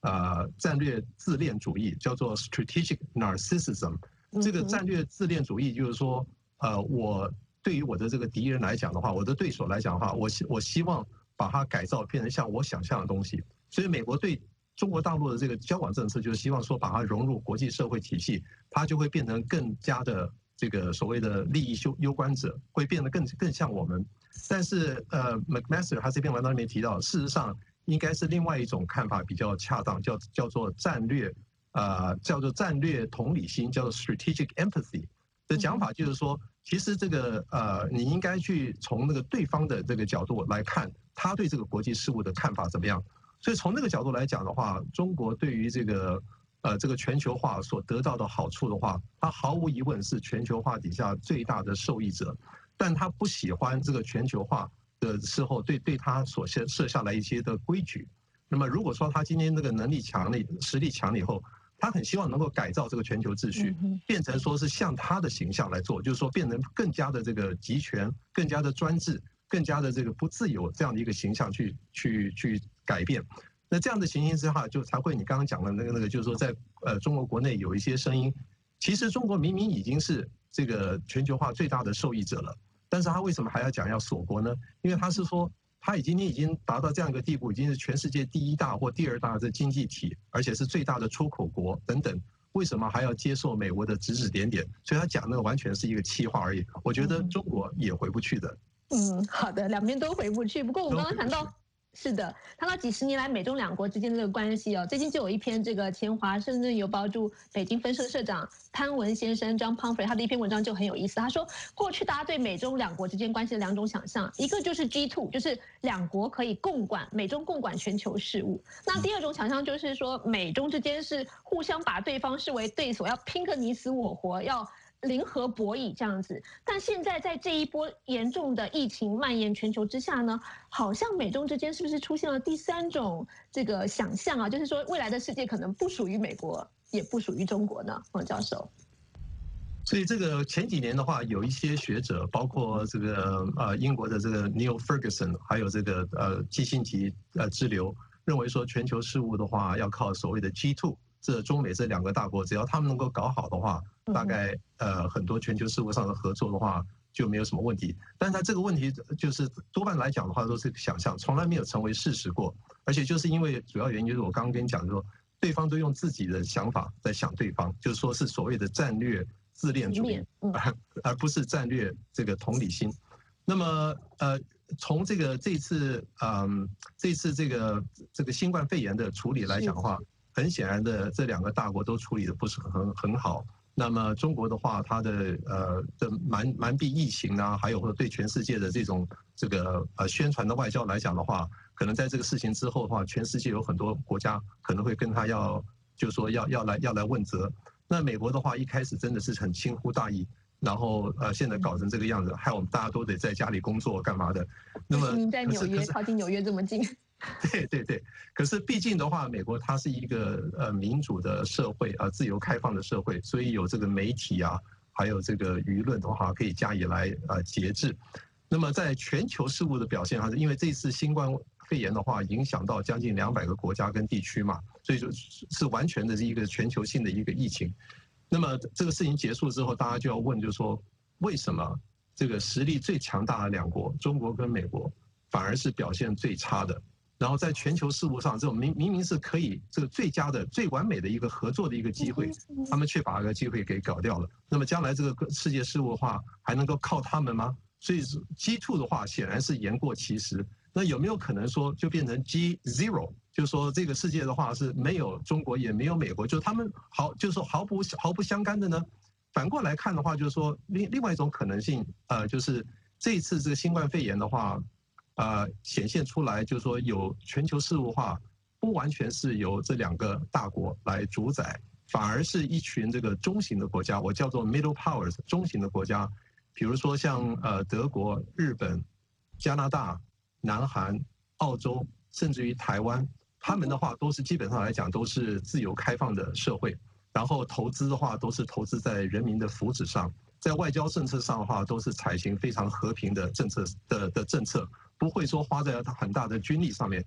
呃战略自恋主义，叫做 strategic narcissism。这个战略自恋主义就是说，呃，我对于我的这个敌人来讲的话，我的对手来讲的话，我希我希望把它改造变成像我想象的东西。所以美国对中国大陆的这个交往政策，就是希望说把它融入国际社会体系，它就会变成更加的这个所谓的利益攸攸关者，会变得更更像我们。但是呃 ，McMaster 他这篇文章里面提到，事实上应该是另外一种看法比较恰当，叫叫做战略呃叫做战略同理心，叫做 strategic empathy 的讲法，就是说，其实这个呃你应该去从那个对方的这个角度来看，他对这个国际事务的看法怎么样。所以从那个角度来讲的话，中国对于这个呃这个全球化所得到的好处的话，它毫无疑问是全球化底下最大的受益者。但他不喜欢这个全球化的时候对对他所设设下来一些的规矩。那么如果说他今天这个能力强了、实力强了以后，他很希望能够改造这个全球秩序，变成说是像他的形象来做，就是说变成更加的这个集权、更加的专制、更加的这个不自由这样的一个形象去去去改变。那这样的情形之下，就才会你刚刚讲的那个那个，就是说在呃中国国内有一些声音，其实中国明明已经是这个全球化最大的受益者了，但是他为什么还要讲要锁国呢？因为他是说他已经已经达到这样一个地步，已经是全世界第一大或第二大的经济体，而且是最大的出口国等等，为什么还要接受美国的指指点点？所以他讲那个完全是一个气话而已。我觉得中国也回不去的。 嗯，好的，两边都回不去。不过我们刚刚谈到。是的，谈到几十年来美中两国之间的这个关系哦，最近就有一篇这个前华盛顿邮报驻北京分社社长潘文先生 John Pumphrey 他的一篇文章就很有意思。他说，过去大家对美中两国之间关系的两种想象，一个就是 G 二， 就是两国可以共管美中共管全球事务。那第二种想象就是说，美中之间是互相把对方视为对手，要拼个你死我活，要零和博弈这样子。但现在在这一波严重的疫情蔓延全球之下呢，好像美中之间是不是出现了第三种这个想象啊？就是说未来的世界可能不属于美国，也不属于中国呢？王教授。 所以这个前几年的话，有一些学者，包括这个呃英国的这个 Neil Ferguson， 还有这个呃基辛格呃支流，认为说全球事务的话要靠所谓的 G 二。这中美这两个大国，只要他们能够搞好的话，大概呃很多全球事务上的合作的话就没有什么问题。但是它这个问题就是多半来讲的话都是想象，从来没有成为事实过。而且就是因为主要原因就是我刚刚跟你讲说，对方都用自己的想法在想对方，就是说是所谓的战略自恋主义，而而不是战略这个同理心。那么呃从这个这次嗯这次这个这个新冠肺炎的处理来讲的话。很显然的，这两个大国都处理的不是很很好。那么中国的话，它的呃的瞒瞒蔽疫情啊，还有或者对全世界的这种这个呃宣传的外交来讲的话，可能在这个事情之后的话，全世界有很多国家可能会跟他要，就说要要来要来问责。那美国的话，一开始真的是很轻忽大意，然后呃现在搞成这个样子，害我们大家都得在家里工作干嘛的。那么您在纽约，靠近纽约这么近。 对对对，可是毕竟的话，美国它是一个呃民主的社会啊、呃，自由开放的社会，所以有这个媒体啊，还有这个舆论的话，可以加以来呃节制。那么在全球事务的表现上，因为这次新冠肺炎的话，影响到将近两百个国家跟地区嘛，所以就是完全的是一个全球性的一个疫情。那么这个事情结束之后，大家就要问，就是说为什么这个实力最强大的两国，中国跟美国，反而是表现最差的？然后在全球事务上，这种明明明是可以这个最佳的、最完美的一个合作的一个机会，他们却把这个机会给搞掉了。那么将来这个世界事务的话，还能够靠他们吗？所以 G 二 的话，显然是言过其实。那有没有可能说就变成 G 零， 就是说这个世界的话是没有中国也没有美国，就他们毫就是说毫不毫不相干的呢？反过来看的话，就是说另另外一种可能性，呃，就是这一次这个新冠肺炎的话。呃，显现出来就是说，有全球事务化，不完全是由这两个大国来主宰，反而是一群这个中型的国家，我叫做 middle powers 中型的国家，比如说像呃德国、日本、加拿大、南韩、澳洲，甚至于台湾，他们的话都是基本上来讲都是自由开放的社会，然后投资的话都是投资在人民的福祉上，在外交政策上的话都是采行非常和平的政策的的政策。不会说花在很大的军力上面，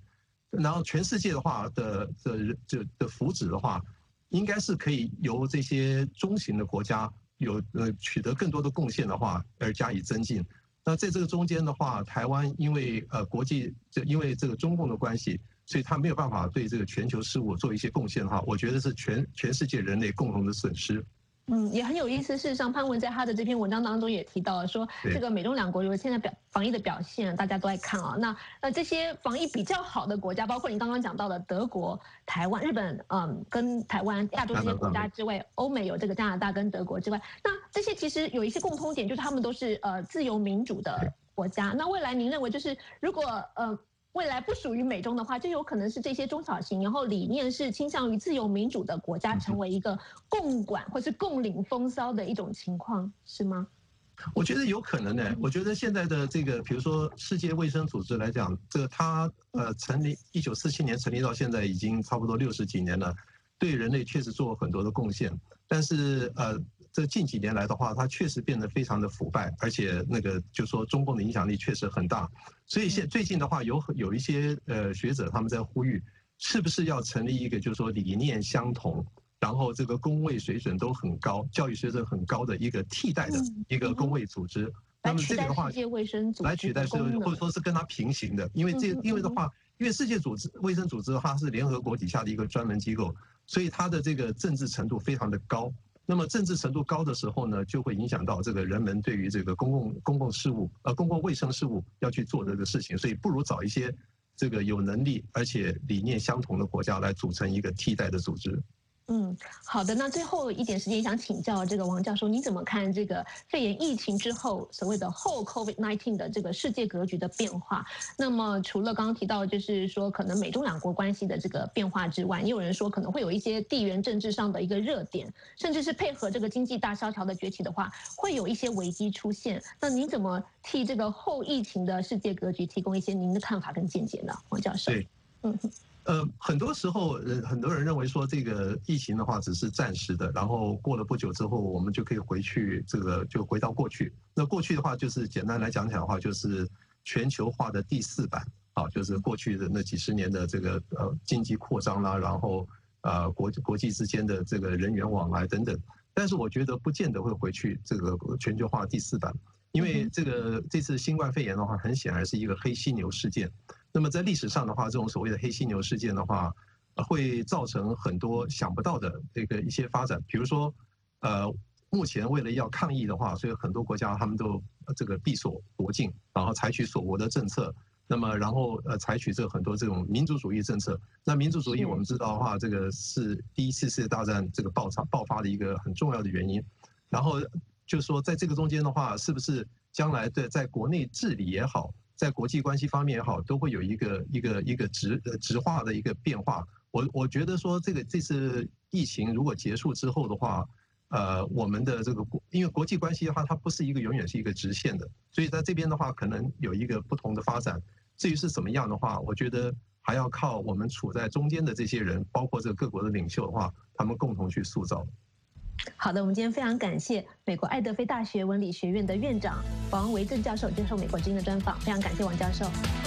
然后全世界的话的的的的福祉的话，应该是可以由这些中型的国家有呃取得更多的贡献的话而加以增进。那在这个中间的话，台湾因为呃国际这因为这个中共的关系，所以他没有办法对这个全球事务做一些贡献的话，我觉得是全全世界人类共同的损失。 嗯，也很有意思。事实上，潘文在他的这篇文章当中也提到了说，这个美中两国有现在表防疫的表现，大家都在看啊。那呃这些防疫比较好的国家，包括你刚刚讲到的德国、台湾、日本，嗯，跟台湾、亚洲这些国家之外，欧美有这个加拿大跟德国之外，那这些其实有一些共通点，就是他们都是呃自由民主的国家。那未来您认为就是如果呃。未来不属于美中的话，就有可能是这些中小型，然后理念是倾向于自由民主的国家，成为一个共管或是共领风骚的一种情况，是吗？ 我觉得有可能呢。我觉得现在的这个，比如说世界卫生组织来讲，这个它呃成立一九四七年成立到现在已经差不多六十几年了，对人类确实做了很多的贡献，但是呃。这近几年来的话，它确实变得非常的腐败，而且那个就说中共的影响力确实很大，所以现最近的话有有一些呃学者他们在呼吁，是不是要成立一个就是说理念相同，然后这个公卫水准都很高、教育水准很高的一个替代的一个公卫组织。 那么这个的话，世界卫生组织来取代是或者说是跟它平行的，因为这因为的话，因为世界组织卫生组织的话是联合国底下的一个专门机构，所以它的这个政治程度非常的高。那么政治程度高的时候呢，就会影响到这个人们对于这个公共公共事务呃公共卫生事务要去做这个事情，所以不如找一些这个有能力而且理念相同的国家来组成一个替代的组织。 嗯，好的。那最后一点时间，想请教这个王教授，你怎么看这个肺炎疫情之后所谓的后 COVID 十九 的这个世界格局的变化？那么除了刚刚提到，就是说可能美中两国关系的这个变化之外，也有人说可能会有一些地缘政治上的一个热点，甚至是配合这个经济大萧条的崛起的话，会有一些危机出现。那您怎么替这个后疫情的世界格局提供一些您的看法跟见解呢，王教授？ 对， 嗯。 呃，很多时候，呃，很多人认为说这个疫情的话只是暂时的，然后过了不久之后，我们就可以回去，这个就回到过去。那过去的话，就是简单来讲讲的话，就是全球化的第四版，啊，就是过去的那几十年的这个呃经济扩张啦，然后呃国国际之间的这个人员往来等等。但是我觉得不见得会回去这个全球化第四版，因为这个这次新冠肺炎的话，很显然是一个黑犀牛事件。那么在历史上的话，这种所谓的黑犀牛事件的话，会造成很多想不到的这个一些发展。比如说，呃，目前为了要抗疫的话，所以很多国家他们都这个闭锁国境，然后采取锁国的政策。那么然后呃采取这个很多这种民族主义政策。那民族主义我们知道的话，这个是第一次世界大战这个爆发爆发的一个很重要的原因。然后就是说，在这个中间的话，是不是将来的在国内治理也好，在国际关系方面也好，都会有一个一个一个直呃直化的一个变化。我我觉得说，这个这次疫情如果结束之后的话，呃，我们的这个国，因为国际关系的话，它不是一个永远是一个直线的，所以在这边的话，可能有一个不同的发展。至于是怎么样的话，我觉得还要靠我们处在中间的这些人，包括这个各国的领袖的话，他们共同去塑造。 好的，我们今天非常感谢美国爱德菲大学文理学院的院长王维正教授接受美国之音的专访，非常感谢王教授。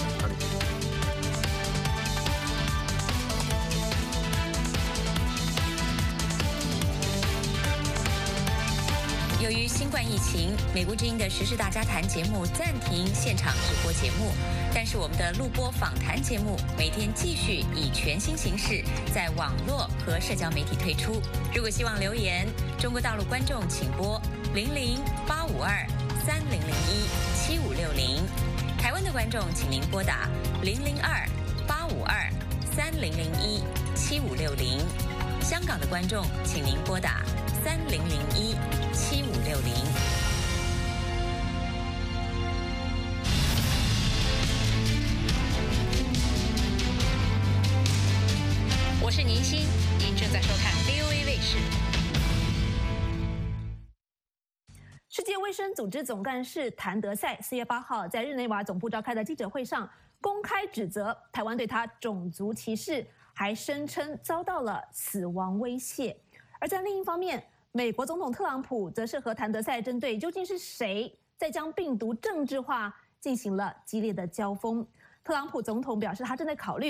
由于新冠疫情，美国之音的时事大家谈节目暂停现场直播节目，但是我们的录播访谈节目每天继续以全新形式在网络和社交媒体推出。如果希望留言，中国大陆观众请拨零零八五二三零零一七五六零，台湾的观众请您拨打零零二八五二三零零一七五六零，香港的观众请您拨打三零零一七五六零。 我是宁欣，您正在收看 V O A 卫视。 世界卫生组织总干事谭德赛四月八号在日内瓦总部召开的记者会上，公开指责台湾对他种族歧视，还声称遭到了死亡威胁。而在另一方面，美国总统特朗普则是和谭德赛针对究竟是谁在将病毒政治化进行了激烈的交锋。特朗普总统表示，他正在考虑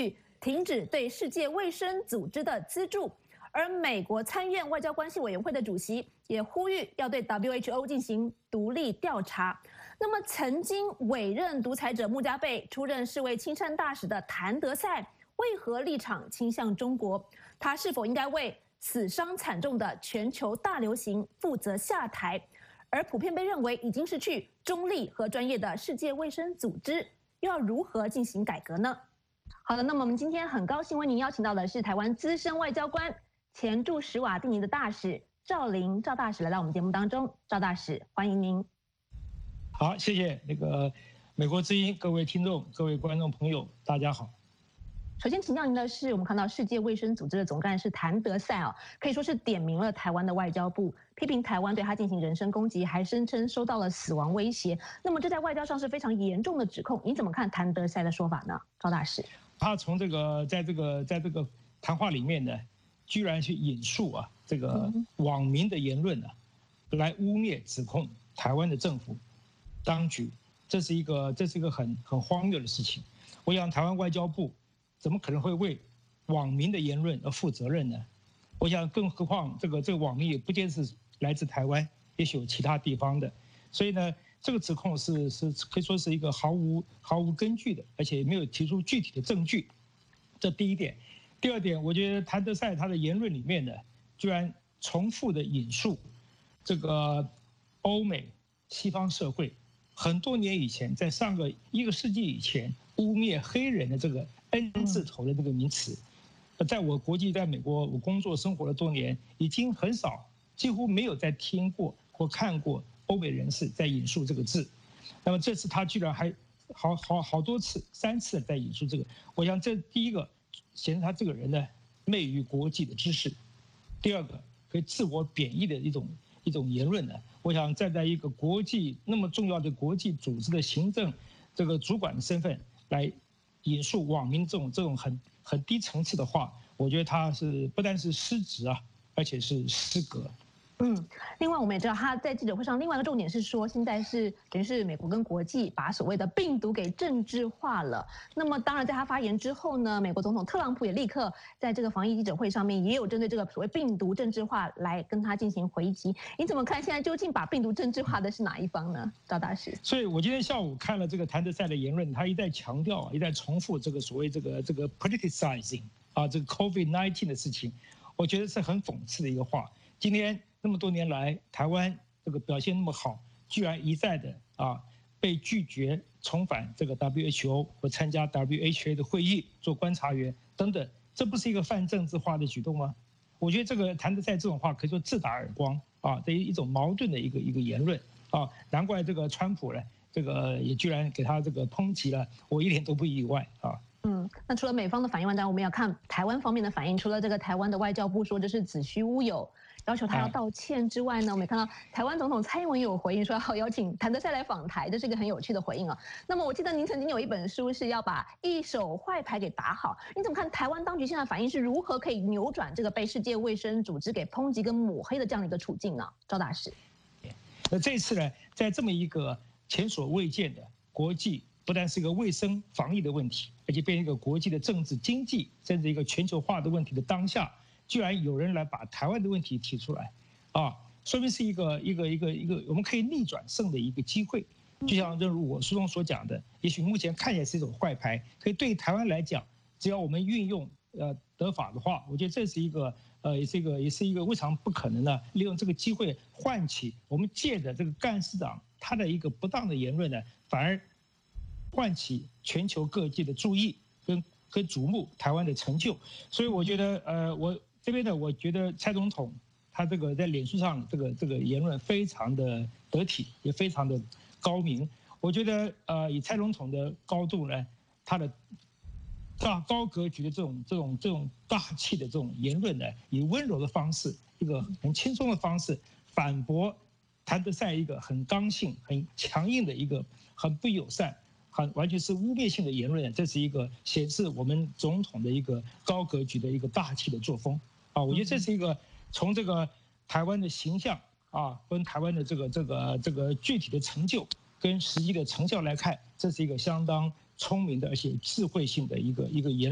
停止对世界卫生组织的资助，而美国参院外交关系委员会的主席也呼吁要对 W H O 进行独立调查。那么，曾经委任独裁者穆加贝出任世卫亲善大使的谭德赛，为何立场倾向中国？他是否应该为死伤惨重的全球大流行负责下台？而普遍被认为已经失去中立和专业的世界卫生组织，又要如何进行改革呢？好的，那么我们今天很高兴为您邀请到的是台湾资深外交官、前驻史瓦蒂尼的大使赵霖赵大使来到我们节目当中。赵大使，欢迎您。 好，谢谢那个美国之音各位听众、各位观众朋友，大家好。 首先请教您的是，我们看到世界卫生组织的总干事谭德赛哦，可以说是点名了台湾的外交部，批评台湾对他进行人身攻击，还声称收到了死亡威胁。那么这在外交上是非常严重的指控，您怎么看谭德赛的说法呢？赵大使， 他从这个在这个在这个谈话里面呢，居然去引述啊这个网民的言论啊，来污蔑指控台湾的政府当局，这是一个这是一个很很荒谬的事情。我想台湾外交部怎么可能会为网民的言论而负责任呢？我想，更何况这个这个网民也不见是来自台湾，也许有其他地方的，所以呢，这个指控是是可以说是一个毫无毫无根据的，而且没有提出具体的证据。这第一点。第二点，我觉得谭德赛他的言论里面呢，居然重复的引述这个欧美西方社会很多年以前，在上个一个世纪以前污蔑黑人的这个 N 字头的这个名词，在我国际在美国我工作生活了多年，已经很少，几乎没有再听过或看过欧美人士在引述这个字。那么这次他居然还好好好多次，三次在引述这个，我想这第一个显示他这个人呢昧于国际的知识，第二个可以自我贬义的一种一种言论呢，我想站在一个国际那么重要的国际组织的行政这个主管的身份来引述网民这种这种很很低层次的话，我觉得他是不但是失职啊，而且是失格。 嗯，另外我们也知道他在记者会上另外一个重点是说，现在是等于是美国跟国际把所谓的病毒给政治化了。那么当然在他发言之后呢，美国总统特朗普也立刻在这个防疫记者会上面也有针对这个所谓病毒政治化来跟他进行回击。你怎么看现在究竟把病毒政治化的是哪一方呢？赵大使。 所以我今天下午看了这个谭德赛的言论，他一再强调，一再重复这个所谓这个这个 politicizing 啊，这个 COVID 十九 的事情，我觉得是很讽刺的一个话。今天那么多年来，台湾这个表现那么好，居然一再的啊被拒绝重返这个 W H O 或参加 W H O 的会议做观察员等等，这不是一个泛政治化的举动吗？我觉得这个谭德赛这种话可以说自打耳光啊，这一种矛盾的一个一个言论啊，难怪这个川普呢，这个也居然给他这个抨击了，我一点都不意外啊。 嗯，那除了美方的反应外，当然我们要看台湾方面的反应。除了这个台湾的外交部说这是子虚乌有，要求他要道歉之外呢，我们也看到台湾总统蔡英文也有回应，说要邀请谭德赛来访台，这是一个很有趣的回应啊。那么我记得您曾经有一本书是要把一手坏牌给打好，你怎么看台湾当局现在反应是如何可以扭转这个被世界卫生组织给抨击跟抹黑的这样的一个处境呢？赵大使， 那这次呢，在这么一个前所未见的国际，不但是一个卫生防疫的问题，而且变成一个国际的政治经济，甚至一个全球化的问题的当下，居然有人来把台湾的问题提出来，啊，说明是一个一个一个一个我们可以逆转胜的一个机会。就像正如我书中所讲的，也许目前看起来是一种坏牌，可以对台湾来讲，只要我们运用呃得法的话，我觉得这是一个呃也是一个也是一个未尝不可能的，利用这个机会唤起我们借着这个干事长他的一个不当的言论呢，反而唤起全球各界的注意跟跟瞩目台湾的成就。所以我觉得呃我这边呢，我觉得蔡总统他这个在脸书上这个这个言论非常的得体，也非常的高明。我觉得呃以蔡总统的高度呢，他的大高格局的这种这种这种大气的这种言论呢，以温柔的方式，一个很轻松的方式反驳谭德赛一个很刚性、很强硬的一个很不友善、很完全是污蔑性的言论，这是一个显示我们总统的一个高格局的一个大气的作风啊！我觉得这是一个从这个台湾的形象啊，跟台湾的这个这个这个具体的成就跟实际的成效来看，这是一个相当聪明的而且智慧性的一个一个言论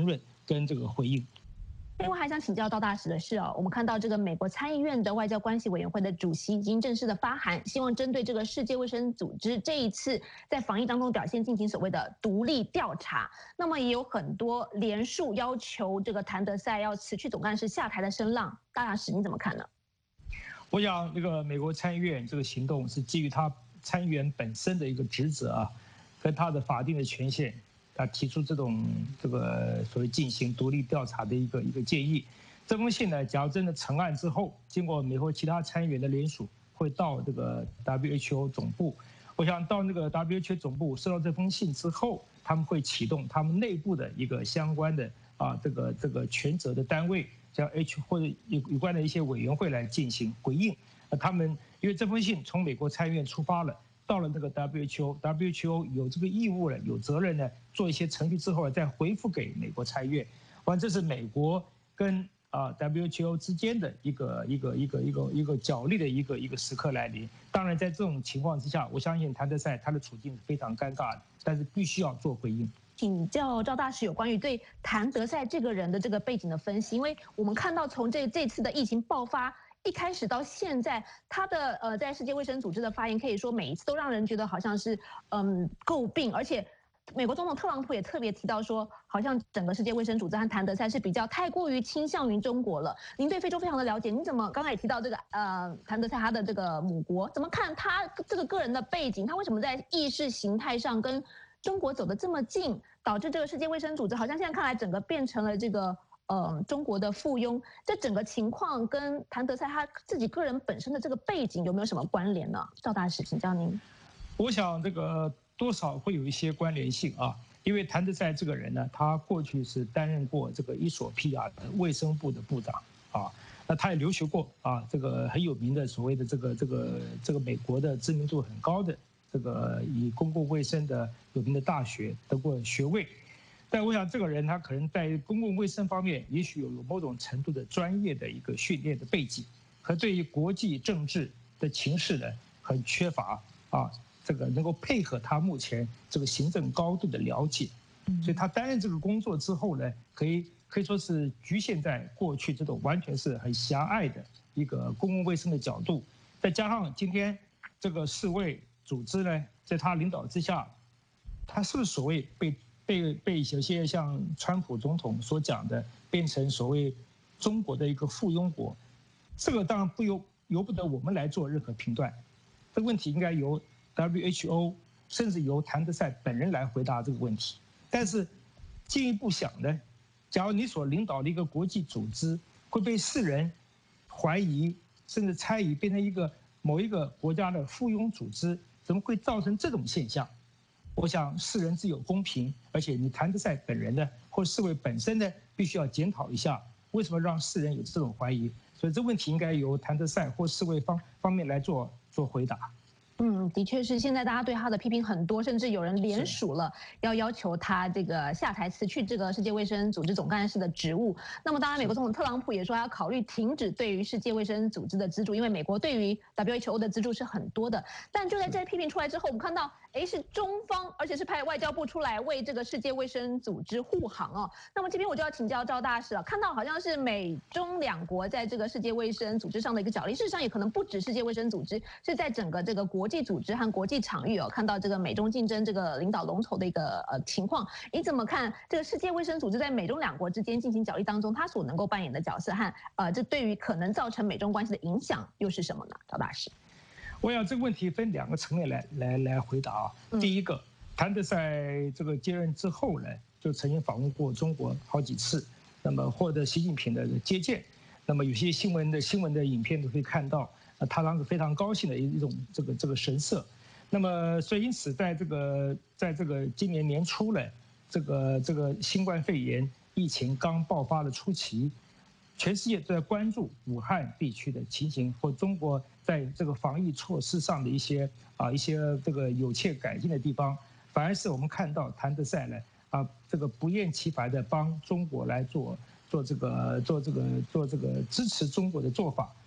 跟这个回应。 另外还想请教赵大使的是哦，我们看到这个美国参议院的外交关系委员会的主席已经正式的发函，希望针对这个世界卫生组织这一次在防疫当中表现进行所谓的独立调查。那么也有很多连署要求这个谭德赛要辞去总干事下台的声浪，大使你怎么看呢？ 我想，这个美国参议院这个行动是基于他参议员本身的一个职责啊，跟他的法定的权限。他提出这种这个所谓进行独立调查的一个一个建议，这封信呢，假如真的成案之后，经过美国其他参议员的联署，会到这个 W H O 总部。我想到那个 W H O 总部收到这封信之后，他们会启动他们内部的一个相关的啊这个这个权责的单位，像 H 或者有有关的一些委员会来进行回应。那他们因为这封信从美国参议院出发了。到了这个 W H O，W H O 有这个义务了，有责任呢，做一些程序之后再回复给美国参议院。完，这是美国跟啊 W H O 之间的一个一个一个一个一个角力的一个一个时刻来临。当然，在这种情况之下，我相信谭德赛他的处境是非常尴尬的，但是必须要做回应。 请教赵大使有关于对谭德赛这个人的这个背景的分析，因为我们看到从这这次的疫情爆发。一开始到现在，他的呃在世界卫生组织的发言，可以说每一次都让人觉得好像是嗯诟病，而且美国总统特朗普也特别提到说，好像整个世界卫生组织和谭德赛是比较太过于倾向于中国了。您对非洲非常的了解，您怎么刚才也提到这个呃谭德赛他的这个母国，怎么看他这个个人的背景？他为什么在意识形态上跟中国走得这么近，导致这个世界卫生组织好像现在看来整个变成了这个。呃，中国的附庸，这整个情况跟谭德赛他自己个人本身的这个背景有没有什么关联呢？赵大使，请教您。 我想这个多少会有一些关联性啊，因为谭德赛这个人呢，他过去是担任过这个伊索比亚的卫生部的部长啊，那他也留学过啊，这个很有名的所谓的这个这个这个美国的知名度很高的这个以公共卫生的有名的大学得过学位。但我想，这个人他可能在公共卫生方面，也许有有某种程度的专业的一个训练的背景，和对于国际政治的情势呢，很缺乏啊，这个能够配合他目前这个行政高度的了解，所以他担任这个工作之后呢，可以可以说是局限在过去这种完全是很狭隘的一个公共卫生的角度，再加上今天这个世卫组织呢，在他领导之下，他是不是所谓被被被有些像川普总统所讲的，变成所谓中国的一个附庸国，这个当然不由由不得我们来做任何评断，这个问题应该由 W H O 甚至由谭德赛本人来回答这个问题。但是进一步想呢，假如你所领导的一个国际组织会被世人怀疑甚至猜疑变成一个某一个国家的附庸组织，怎么会造成这种现象？我想世人自有公平，而且你谭德赛本人呢，或世卫本身呢，必须要检讨一下，为什么让世人有这种怀疑？所以这问题应该由谭德赛或世卫方方面来做做回答。 嗯，的确是，现在大家对他的批评很多，甚至有人联署了，要要求他这个下台辞去这个世界卫生组织总干事的职务。那么当然，美国总统特朗普也说要考虑停止对于世界卫生组织的资助，因为美国对于 W H O 的资助是很多的。但就在这些批评出来之后，我们看到，哎，是中方，而且是派外交部出来为这个世界卫生组织护航哦。那么这边我就要请教赵大使了，看到好像是美中两国在这个世界卫生组织上的一个角力，事实上也可能不止世界卫生组织，是在整个这个国际组织和国际场域哦，看到这个美中竞争这个领导龙头的一个呃情况，你怎么看这个世界卫生组织在美中两国之间进行角力当中，它所能够扮演的角色和呃这对于可能造成美中关系的影响又是什么呢？赵大使， 我想这个问题分两个层面来来来回答啊。 嗯、 第一个，谭德赛这个接任之后呢，就曾经访问过中国好几次，那么获得习近平的接见，那么有些新闻的新闻的影片都可以看到。他当时非常高兴的一种这个这个神色，那么所以因此在这个在这个今年年初呢，这个这个新冠肺炎疫情刚爆发的初期，全世界都在关注武汉地区的情形或中国在这个防疫措施上的一些啊一些这个有欠改进的地方，反而是我们看到谭德赛呢啊这个不厌其烦的帮中国来做做这个做这个做这个支持中国的做法。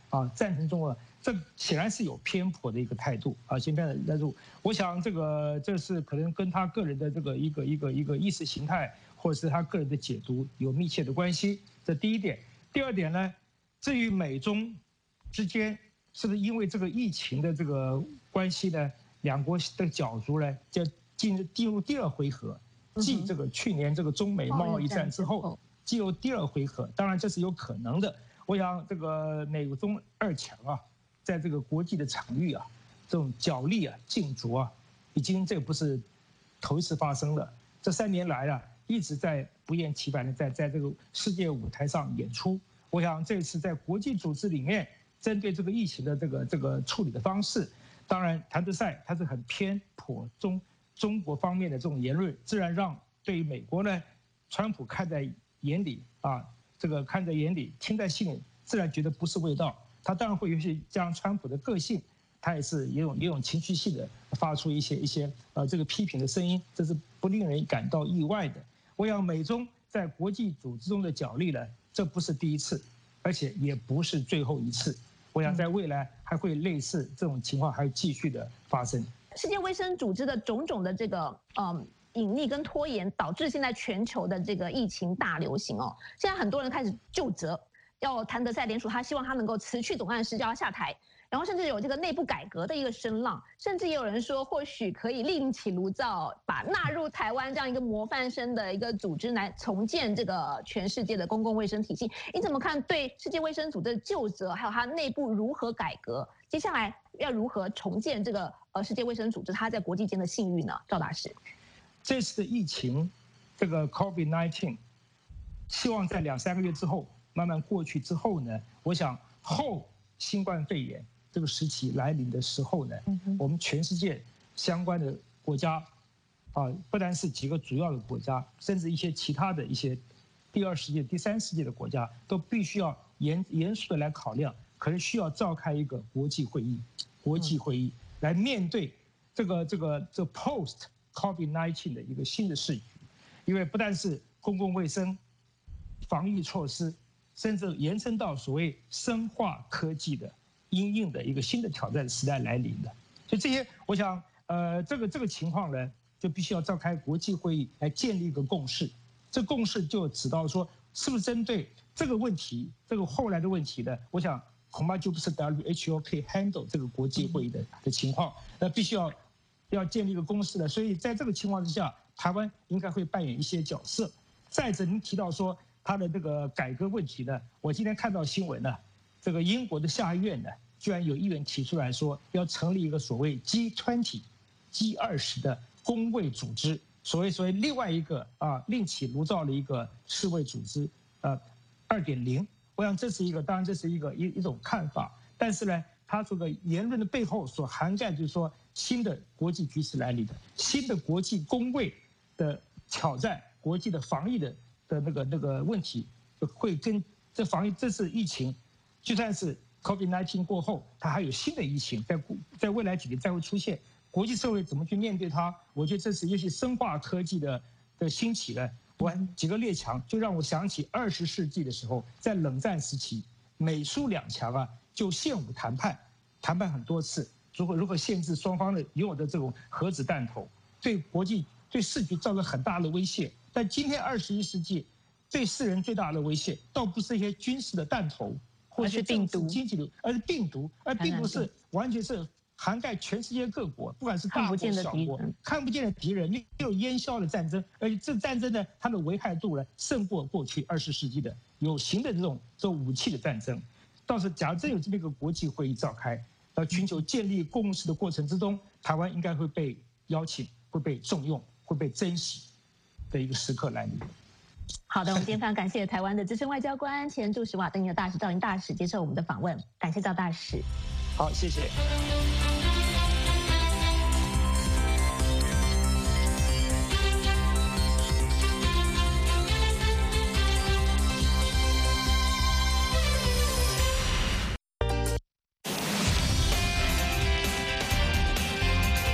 啊，赞成中国，这显然是有偏颇的一个态度啊，先偏的态度。我想这个这是可能跟他个人的这个一个一个一个意识形态，或者是他个人的解读有密切的关系。这第一点。第二点呢，至于美中之间是不是因为这个疫情的这个关系呢，两国的角逐呢，就进入进入第二回合，继这个去年这个中美贸易战之后，进入第二回合。当然这是有可能的。我想这个美中二强啊，在这个国际的场域啊，这种角力啊、竞逐啊，已经这不是头一次发生了。这三年来啊，一直在不厌其烦的在在这个世界舞台上演出。我想这次在国际组织里面，针对这个疫情的这个这个处理的方式，当然谭德赛他是很偏颇中中国方面的这种言论，自然让对于美国呢，川普看在眼里啊。这个看在眼里，听在心里，自然觉得不是味道。他当然会有些加上川普的个性，他也是也有也有情绪性的发出一些一些呃这个批评的声音，这是不令人感到意外的。我想美中在国际组织中的角力呢，这不是第一次，而且也不是最后一次。我想在未来还会类似这种情况还会继续的发生。 世界卫生组织的种种的这个嗯。隐匿跟拖延，导致现在全球的这个疫情大流行哦。现在很多人开始究责，要谭德赛联署，他希望他能够辞去总干事，叫他下台。然后甚至有这个内部改革的一个声浪，甚至也有人说，或许可以另起炉灶，把纳入台湾这样一个模范生的一个组织来重建这个全世界的公共卫生体系。你怎么看对世界卫生组织的究责，还有它内部如何改革？接下来要如何重建这个呃世界卫生组织它在国际间的信誉呢？赵大使。 这次的疫情，这个 COVID 十九， 希望在两三个月之后慢慢过去之后呢，我想后新冠肺炎这个时期来临的时候呢，我们全世界相关的国家，啊，不单是几个主要的国家，甚至一些其他的一些第二世界、第三世界的国家，都必须要严严肃的来考量，可能需要召开一个国际会议，国际会议来面对这个这个这 post COVID 十九 的一个新的世局，因为不但是公共卫生、防疫措施，甚至延伸到所谓生化科技的因应的一个新的挑战时代来临的，所以这些，我想，呃，这个这个情况呢，就必须要召开国际会议来建立一个共识。这共识就指到说，是不是针对这个问题，这个后来的问题呢？我想恐怕就不是 W H O 可以 handle 这个国际会议的的情况，那必须要。要建立一个共识的，所以在这个情况之下，台湾应该会扮演一些角色。再者，您提到说他的这个改革问题呢，我今天看到新闻呢，这个英国的下议院呢，居然有议员提出来说，要成立一个所谓 G 二十、G 二十的公卫组织，所谓所谓另外一个啊另起炉灶的一个世卫组织，呃，二点零。我想这是一个，当然这是一个一一种看法，但是呢，他这个言论的背后所涵盖就是说。新的国际局势来临的，新的国际公卫的挑战，国际的防疫的的那个那个问题，会跟这防疫这次疫情，就算是 COVID 十九 过后，它还有新的疫情在在未来几年再会出现，国际社会怎么去面对它？我觉得这是尤其生化科技的的兴起呢，我几个列强就让我想起二十世纪的时候，在冷战时期，美苏两强啊就现武谈判，谈判很多次。如何如何限制双方的拥有的这种核子弹头，对国际对世局造成很大的威胁。但今天二十一世纪，对世人最大的威胁，倒不是一些军事的弹头，或是病毒、经济的，而是病毒。而病毒是完全是涵盖全世界各国，不管是大国小国，看不见的敌人，没有烟消的战争。而且这战争呢，它的危害度呢，胜过过去二十世纪的有形的这种这种武器的战争。倒是，假如真有这么一个国际会议召开。呃，寻求建立共识的过程之中，台湾应该会被邀请，会被重用，会被珍惜的一个时刻来临。 好的，我们今天非常感谢台湾的资深外交官、前驻史瓦登尼的大使赵英大使接受我们的访问，感谢赵大使。 好，谢谢。